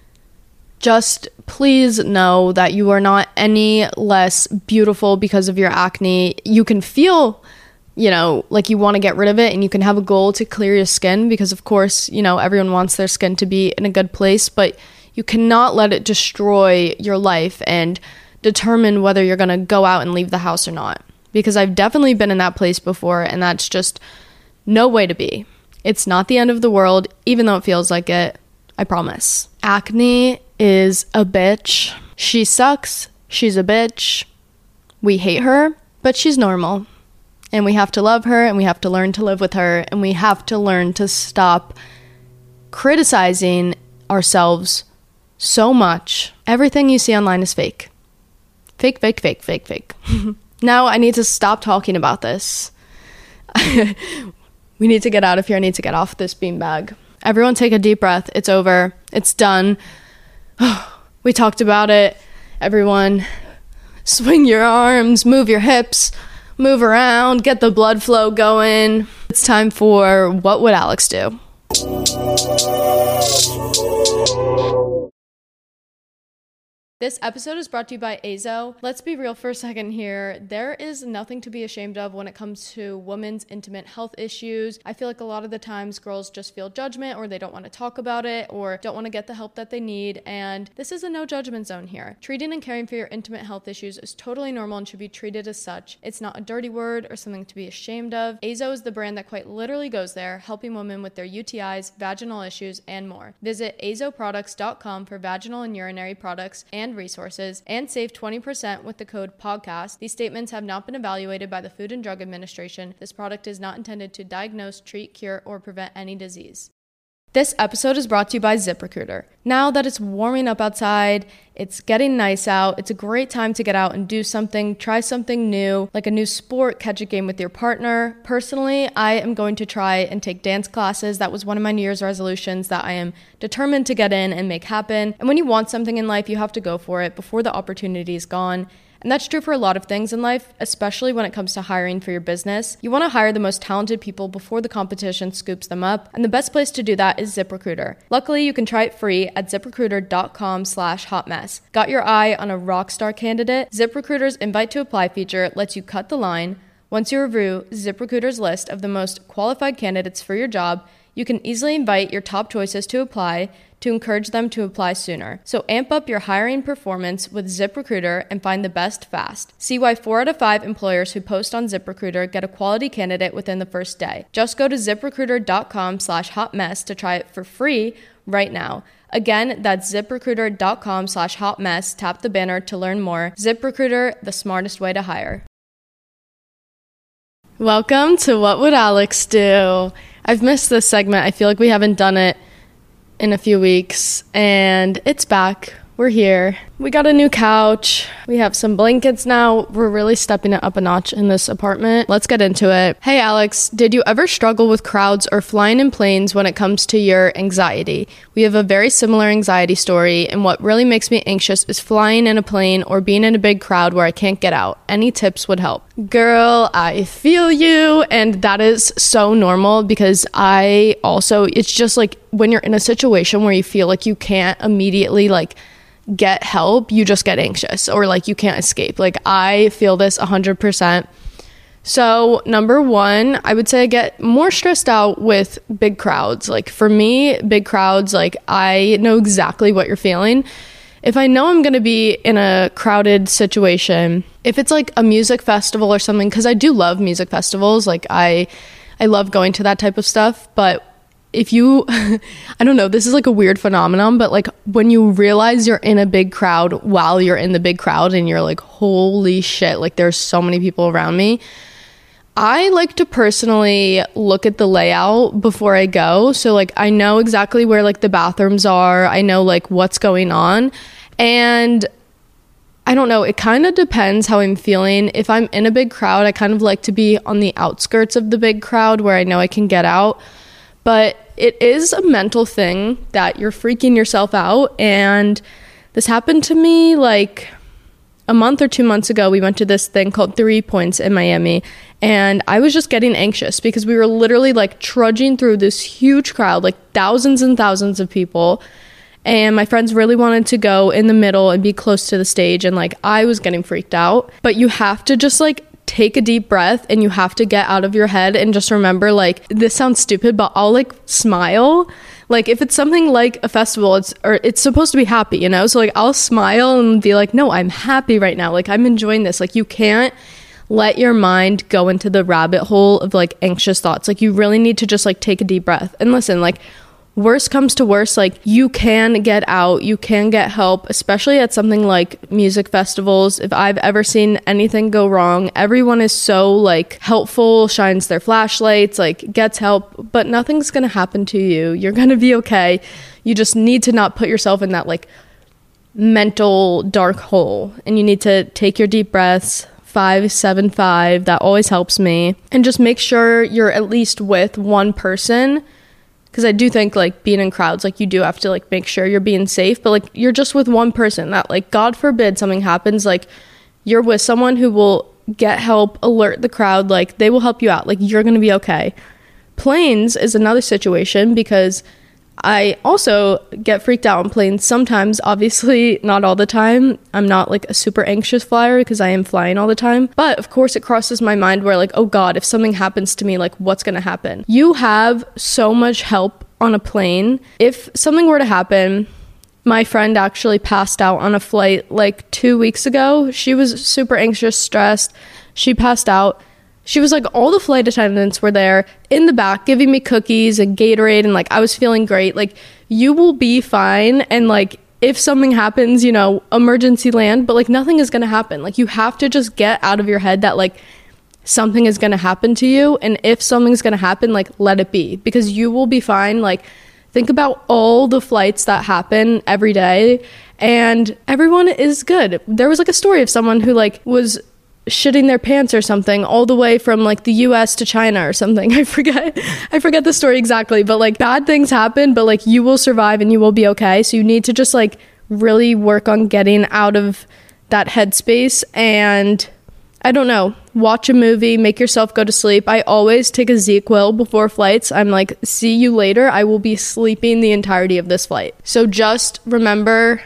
just please know that you are not any less beautiful because of your acne. You can feel, you know, like you want to get rid of it, and you can have a goal to clear your skin because, of course, you know, everyone wants their skin to be in a good place, but you cannot let it destroy your life and determine whether you're going to go out and leave the house or not. Because I've definitely been in that place before, and that's just no way to be. It's not the end of the world, even though it feels like it. I promise. Acne is a bitch. She sucks. She's a bitch. We hate her, but she's normal. And we have to love her, and we have to learn to live with her, and we have to learn to stop criticizing ourselves so much. Everything you see online is fake. Fake, fake, fake, fake, fake. Now I need to stop talking about this. We need to get out of here. I need to get off this beanbag. Everyone take a deep breath. It's over. It's done. We talked about it. Everyone, swing your arms, move your hips, move around, get the blood flow going. It's time for What Would Alex Do? This episode is brought to you by Azo. Let's be real for a second here. There is nothing to be ashamed of when it comes to women's intimate health issues. I feel like a lot of the times girls just feel judgment, or they don't want to talk about it, or don't want to get the help that they need. And this is a no judgment zone here. Treating and caring for your intimate health issues is totally normal and should be treated as such. It's not a dirty word or something to be ashamed of. Azo is the brand that quite literally goes there, helping women with their U T Is, vaginal issues, and more. Visit azo products dot com for vaginal and urinary products and resources, and save twenty percent with the code podcast. These statements have not been evaluated by the Food and Drug Administration. This product is not intended to diagnose, treat, cure, or prevent any disease. This episode is brought to you by ZipRecruiter. Now that it's warming up outside, it's getting nice out, it's a great time to get out and do something, try something new, like a new sport, catch a game with your partner. Personally, I am going to try and take dance classes. That was one of my New Year's resolutions that I am determined to get in and make happen. And when you want something in life, you have to go for it before the opportunity is gone. And that's true for a lot of things in life, especially when it comes to hiring for your business. You want to hire the most talented people before the competition scoops them up, and the best place to do that is ZipRecruiter. Luckily, you can try it free at ziprecruiter dot com slash hot mess. Got your eye on a rockstar candidate? ZipRecruiter's invite to apply feature lets you cut the line. Once you review ZipRecruiter's list of the most qualified candidates for your job, you can easily invite your top choices to apply to encourage them to apply sooner. So amp up your hiring performance with ZipRecruiter and find the best fast. See why four out of five employers who post on ZipRecruiter get a quality candidate within the first day. Just go to ziprecruiter dot com slash hot mess to try it for free right now. Again, that's ziprecruiter dot com slash hot mess. Tap the banner to learn more. ZipRecruiter, the smartest way to hire. Welcome to What Would Alex Do? I've missed this segment. I feel like we haven't done it in a few weeks, and it's back. We're here. We got a new couch. We have some blankets now. We're really stepping it up a notch in this apartment. Let's get into it. Hey, Alex, did you ever struggle with crowds or flying in planes when it comes to your anxiety? We have a very similar anxiety story, and what really makes me anxious is flying in a plane or being in a big crowd where I can't get out. Any tips would help. Girl, I feel you, and that is so normal because I also, it's just like when you're in a situation where you feel like you can't immediately like get help, you just get anxious or like you can't escape. Like I feel this one hundred percent. So number one, I would say I get more stressed out with big crowds. Like for me, big crowds, like I know exactly what you're feeling. If I know I'm going to be in a crowded situation, if it's like a music festival or something, because I do love music festivals, like I I love going to that type of stuff, but if you, I don't know, this is like a weird phenomenon, but like when you realize you're in a big crowd while you're in the big crowd and you're like, holy shit, like there's so many people around me. I like to personally look at the layout before I go. So like I know exactly where like the bathrooms are. I know like what's going on. And I don't know, it kind of depends how I'm feeling. If I'm in a big crowd, I kind of like to be on the outskirts of the big crowd where I know I can get out. But it is a mental thing that you're freaking yourself out. And this happened to me like a month or two months ago. We went to this thing called Three Points in Miami. And I was just getting anxious because we were literally like trudging through this huge crowd, like thousands and thousands of people. And my friends really wanted to go in the middle and be close to the stage. And like I was getting freaked out. But you have to just like take a deep breath and you have to get out of your head and just remember, like, this sounds stupid, but I'll like smile. Like if it's something like a festival, it's or it's supposed to be happy, you know? So like I'll smile and be like, no, I'm happy right now. Like I'm enjoying this. Like you can't let your mind go into the rabbit hole of like anxious thoughts. Like you really need to just like take a deep breath and listen. Like worst comes to worst, like you can get out, you can get help, especially at something like music festivals. If I've ever seen anything go wrong, everyone is so like helpful, shines their flashlights, like gets help, but nothing's gonna happen to you. You're gonna be okay. You just need to not put yourself in that like mental dark hole, and you need to take your deep breaths. Five, seven, five. That always helps me. And just make sure you're at least with one person. Because I do think, like, being in crowds, like, you do have to, like, make sure you're being safe. But, like, you're just with one person that, like, God forbid something happens. Like, you're with someone who will get help, alert the crowd. Like, they will help you out. Like, you're going to be okay. Planes is another situation because I also get freaked out on planes sometimes, obviously not all the time. I'm not like a super anxious flyer because I am flying all the time. But of course it crosses my mind where like, oh God, if something happens to me, like what's going to happen? You have so much help on a plane. If something were to happen, my friend actually passed out on a flight like two weeks ago. She was super anxious, stressed. She passed out. She was like, all the flight attendants were there in the back giving me cookies and Gatorade, and like I was feeling great. Like, you will be fine, and like if something happens, you know, emergency land, but like nothing is going to happen. Like, you have to just get out of your head that like something is going to happen to you, and if something's going to happen, like let it be, because you will be fine. Like, think about all the flights that happen every day, and everyone is good. There was like a story of someone who like was shitting their pants or something all the way from like the U S to China or something. I forget I forget the story exactly, but like bad things happen, but like you will survive and you will be okay. So you need to just like really work on getting out of that headspace, and I don't know, watch a movie, make yourself go to sleep. I always take a ZzzQuil before flights. I'm like, see you later. I will be sleeping the entirety of this flight. So just remember,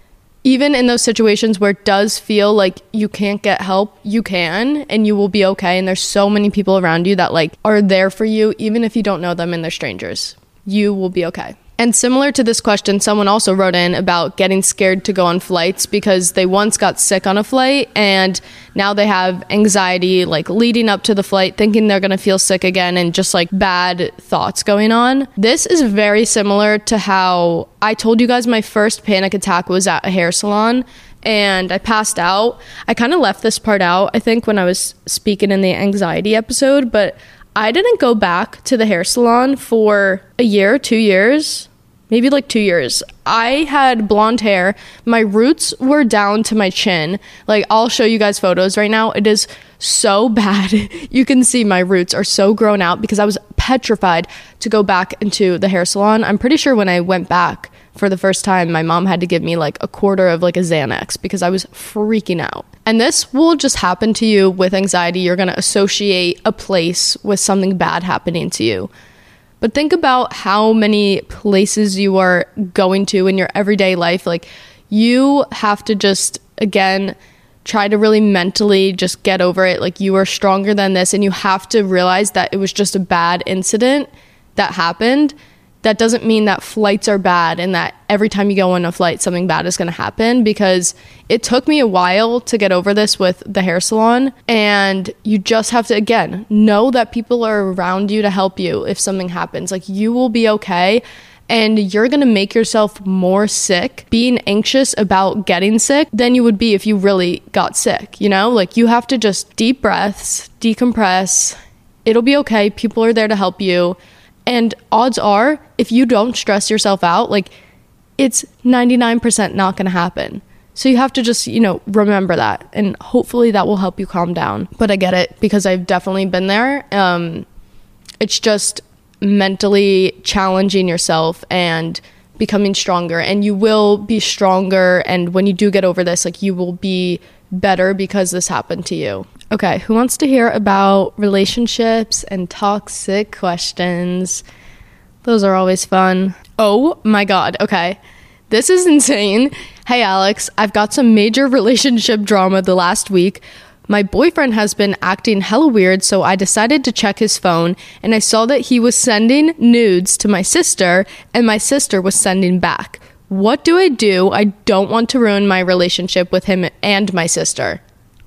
even in those situations where it does feel like you can't get help, you can, and you will be okay. And there's so many people around you that like are there for you, even if you don't know them and they're strangers. You will be okay. And similar to this question, someone also wrote in about getting scared to go on flights because they once got sick on a flight and now they have anxiety like leading up to the flight, thinking they're going to feel sick again, and just like bad thoughts going on. This is very similar to how I told you guys my first panic attack was at a hair salon and I passed out. I kind of left this part out, I think, when I was speaking in the anxiety episode, but I didn't go back to the hair salon for a year, two years, maybe like two years. I had blonde hair. My roots were down to my chin. Like, I'll show you guys photos right now. It is so bad. You can see my roots are so grown out because I was petrified to go back into the hair salon. I'm pretty sure when I went back for the first time, my mom had to give me like a quarter of like a Xanax because I was freaking out. And this will just happen to you with anxiety. You're going to associate a place with something bad happening to you. But think about how many places you are going to in your everyday life. Like, you have to just, again, try to really mentally just get over it. Like, you are stronger than this, and you have to realize that it was just a bad incident that happened. That doesn't mean that flights are bad and that every time you go on a flight, something bad is going to happen, because it took me a while to get over this with the hair salon. And you just have to, again, know that people are around you to help you if something happens. Like, you will be okay. And you're going to make yourself more sick being anxious about getting sick than you would be if you really got sick. You know, like, you have to just deep breaths, decompress. It'll be okay. People are there to help you. And odds are, if you don't stress yourself out, like, it's ninety-nine percent not going to happen. So you have to just, you know, remember that. And hopefully that will help you calm down. But I get it, because I've definitely been there. Um, it's just mentally challenging yourself and becoming stronger. And you will be stronger. And when you do get over this, like, you will be better because this happened to you. Okay, who wants to hear about relationships and toxic questions? Those are always fun. Oh my God, okay. This is insane. Hey Alex, I've got some major relationship drama the last week. My boyfriend has been acting hella weird, so I decided to check his phone, and I saw that he was sending nudes to my sister, and my sister was sending back. What do I do? I don't want to ruin my relationship with him and my sister.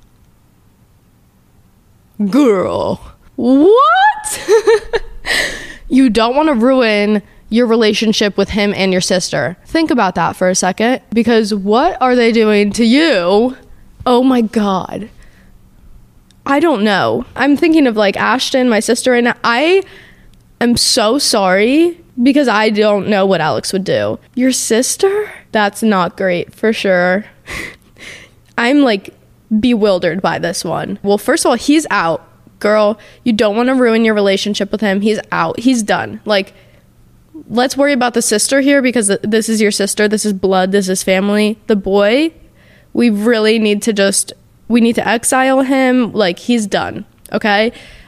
Girl, what? You don't want to ruin your relationship with him and your sister. Think about that for a second, because what are they doing to you? Oh my God. I don't know. I'm thinking of like Ashton, my sister right now. I am so sorry, because I don't know what Alex would do. Your sister? That's not great for sure. I'm like bewildered by this one. Well, first of all, he's out. Girl, you don't want to ruin your relationship with him. He's out. He's done. Like, let's worry about the sister here, because this is your sister. This is blood. This is family. The boy, we really need to just, we need to exile him. Like, he's done. Okay?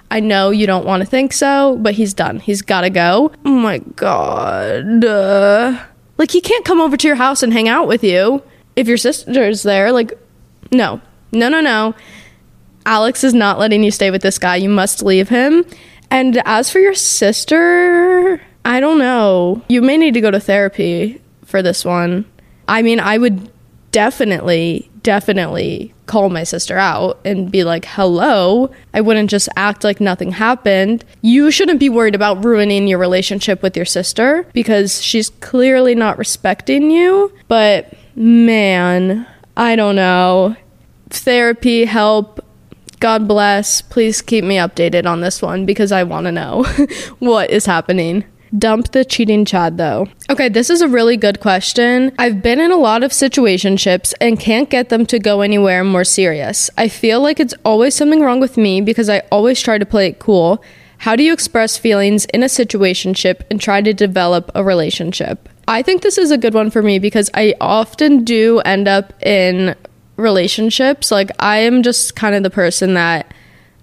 I know you don't want to think so, but he's done. He's got to go. Oh my God. Uh, like, he can't come over to your house and hang out with you if your sister's there. Like, no. No, no, no. Alex is not letting you stay with this guy. You must leave him. And as for your sister, I don't know. You may need to go to therapy for this one. I mean, I would definitely, definitely call my sister out and be like, hello. I wouldn't just act like nothing happened. You shouldn't be worried about ruining your relationship with your sister because she's clearly not respecting you. But man, I don't know. Therapy, help. God bless. Please keep me updated on this one because I want to know what is happening. Dump the cheating Chad, though. Okay, this is a really good question. I've been in a lot of situationships and can't get them to go anywhere more serious. I feel like it's always something wrong with me because I always try to play it cool. How do you express feelings in a situationship and try to develop a relationship? I think this is a good one for me because I often do end up in relationships. Like, I am just kind of the person that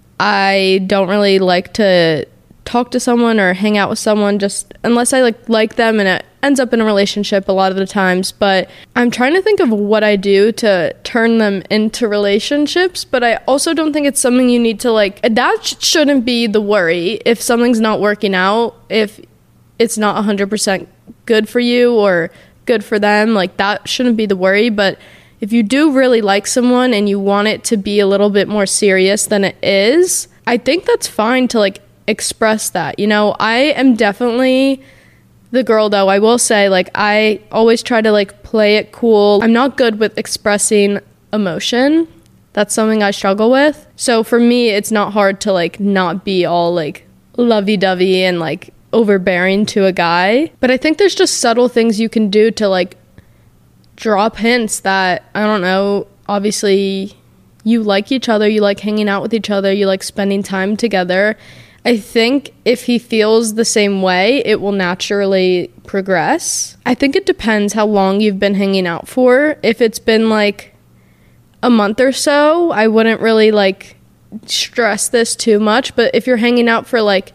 I don't really like to talk to someone or hang out with someone just unless I like like them, and it ends up in a relationship a lot of the times. But I'm trying to think of what I do to turn them into relationships, but I also don't think it's something you need to like, that sh- shouldn't be the worry. If something's not working out, if it's not one hundred percent good for you or good for them, like, that shouldn't be the worry. But if you do really like someone and you want it to be a little bit more serious than it is, I think that's fine to like express that. You know, I am definitely the girl, though. I will say, like, I always try to like play it cool. I'm not good with expressing emotion. That's something I struggle with. So for me, it's not hard to like not be all like lovey-dovey and like overbearing to a guy. But I think there's just subtle things you can do to like drop hints that, I don't know, obviously you like each other, you like hanging out with each other, you like spending time together. I think if he feels the same way, it will naturally progress. I think it depends how long you've been hanging out for. If it's been like a month or so, I wouldn't really like stress this too much. But if you're hanging out for like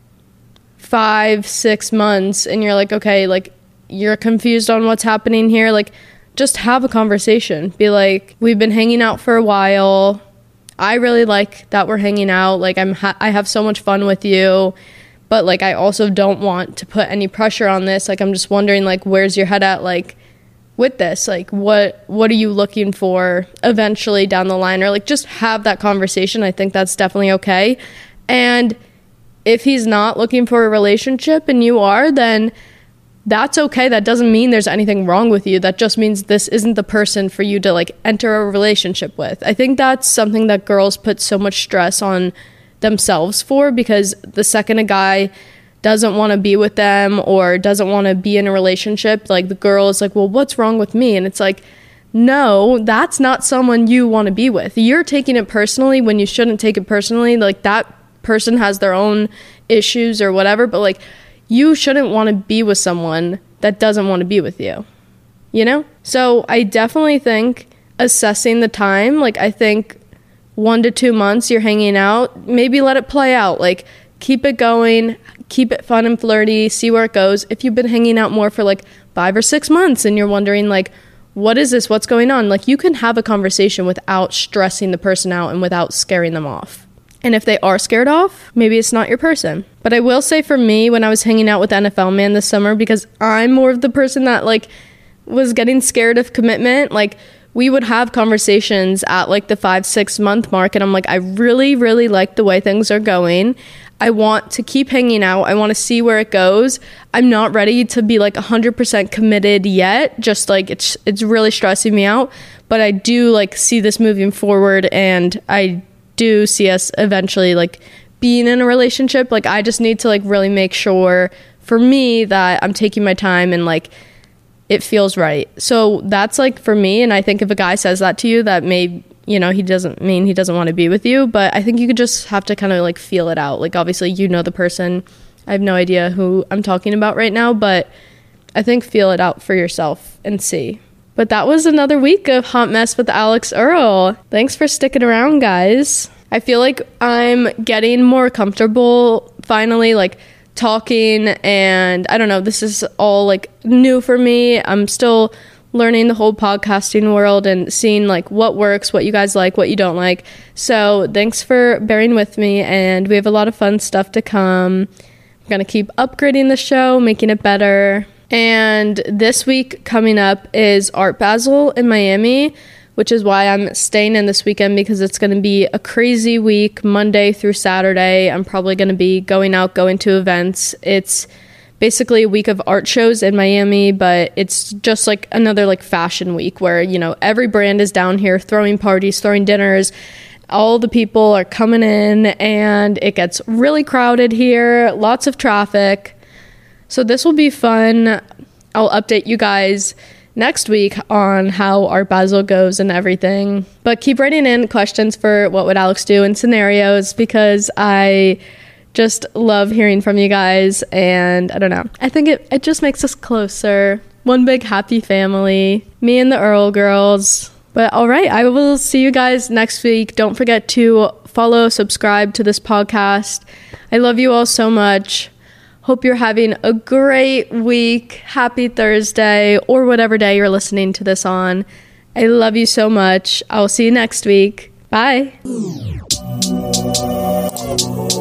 five, six months and you're like, okay, like, you're confused on what's happening here, like, just have a conversation. Be like, we've been hanging out for a while. I really like that we're hanging out. Like, I'm ha- I have so much fun with you, but like, I also don't want to put any pressure on this. Like, I'm just wondering, like, where's your head at, like, with this? Like, what what are you looking for eventually down the line? Or like, just have that conversation. I think that's definitely okay. And if he's not looking for a relationship and you are, then that's okay. That doesn't mean there's anything wrong with you. That just means this isn't the person for you to like enter a relationship with. I think that's something that girls put so much stress on themselves for, because the second a guy doesn't want to be with them or doesn't want to be in a relationship, like, the girl is like, well, what's wrong with me? And it's like, no, that's not someone you want to be with. You're taking it personally when you shouldn't take it personally. Like, that person has their own issues or whatever, but like, you shouldn't want to be with someone that doesn't want to be with you, you know? So I definitely think assessing the time, like, I think one to two months you're hanging out, maybe let it play out. Like, keep it going, keep it fun and flirty, see where it goes. If you've been hanging out more for like five or six months and you're wondering like, what is this? What's going on? Like, you can have a conversation without stressing the person out and without scaring them off. And if they are scared off, maybe it's not your person. But I will say, for me, when I was hanging out with N F L Man this summer, because I'm more of the person that like was getting scared of commitment, like, we would have conversations at like the five, six month mark. And I'm like, I really, really like the way things are going. I want to keep hanging out. I want to see where it goes. I'm not ready to be like one hundred percent committed yet. Just like, it's it's really stressing me out. But I do like see this moving forward, and I do see us eventually like being in a relationship. Like, I just need to like really make sure for me that I'm taking my time and like it feels right. So that's like for me. And I think if a guy says that to you, that may, you know, he doesn't mean he doesn't want to be with you, but I think you could just have to kind of like feel it out. Like, obviously, you know, the person. I have no idea who I'm talking about right now, but I think feel it out for yourself and see. But that was another week of Hot Mess with Alex Earl. Thanks for sticking around, guys. I feel like I'm getting more comfortable finally, like talking, and I don't know, this is all like new for me. I'm still learning the whole podcasting world and seeing like what works, what you guys like, what you don't like. So thanks for bearing with me, and we have a lot of fun stuff to come. I'm gonna keep upgrading the show, making it better. And this week coming up is Art Basel in Miami, which is why I'm staying in this weekend, because it's going to be a crazy week, Monday through Saturday. I'm probably going to be going out, going to events. It's basically a week of art shows in Miami, but it's just like another like fashion week where, you know, every brand is down here throwing parties, throwing dinners. All the people are coming in, and it gets really crowded here, lots of traffic. So this will be fun. I'll update you guys next week on how Art Basel goes and everything. But keep writing in questions for what would Alex do in scenarios, because I just love hearing from you guys, and I don't know, I think it, it just makes us closer. One big happy family, me and the Earl girls. But all right, I will see you guys next week. Don't forget to follow, subscribe to this podcast. I love you all so much. Hope you're having a great week. Happy Thursday, or whatever day you're listening to this on. I love you so much. I'll see you next week. Bye.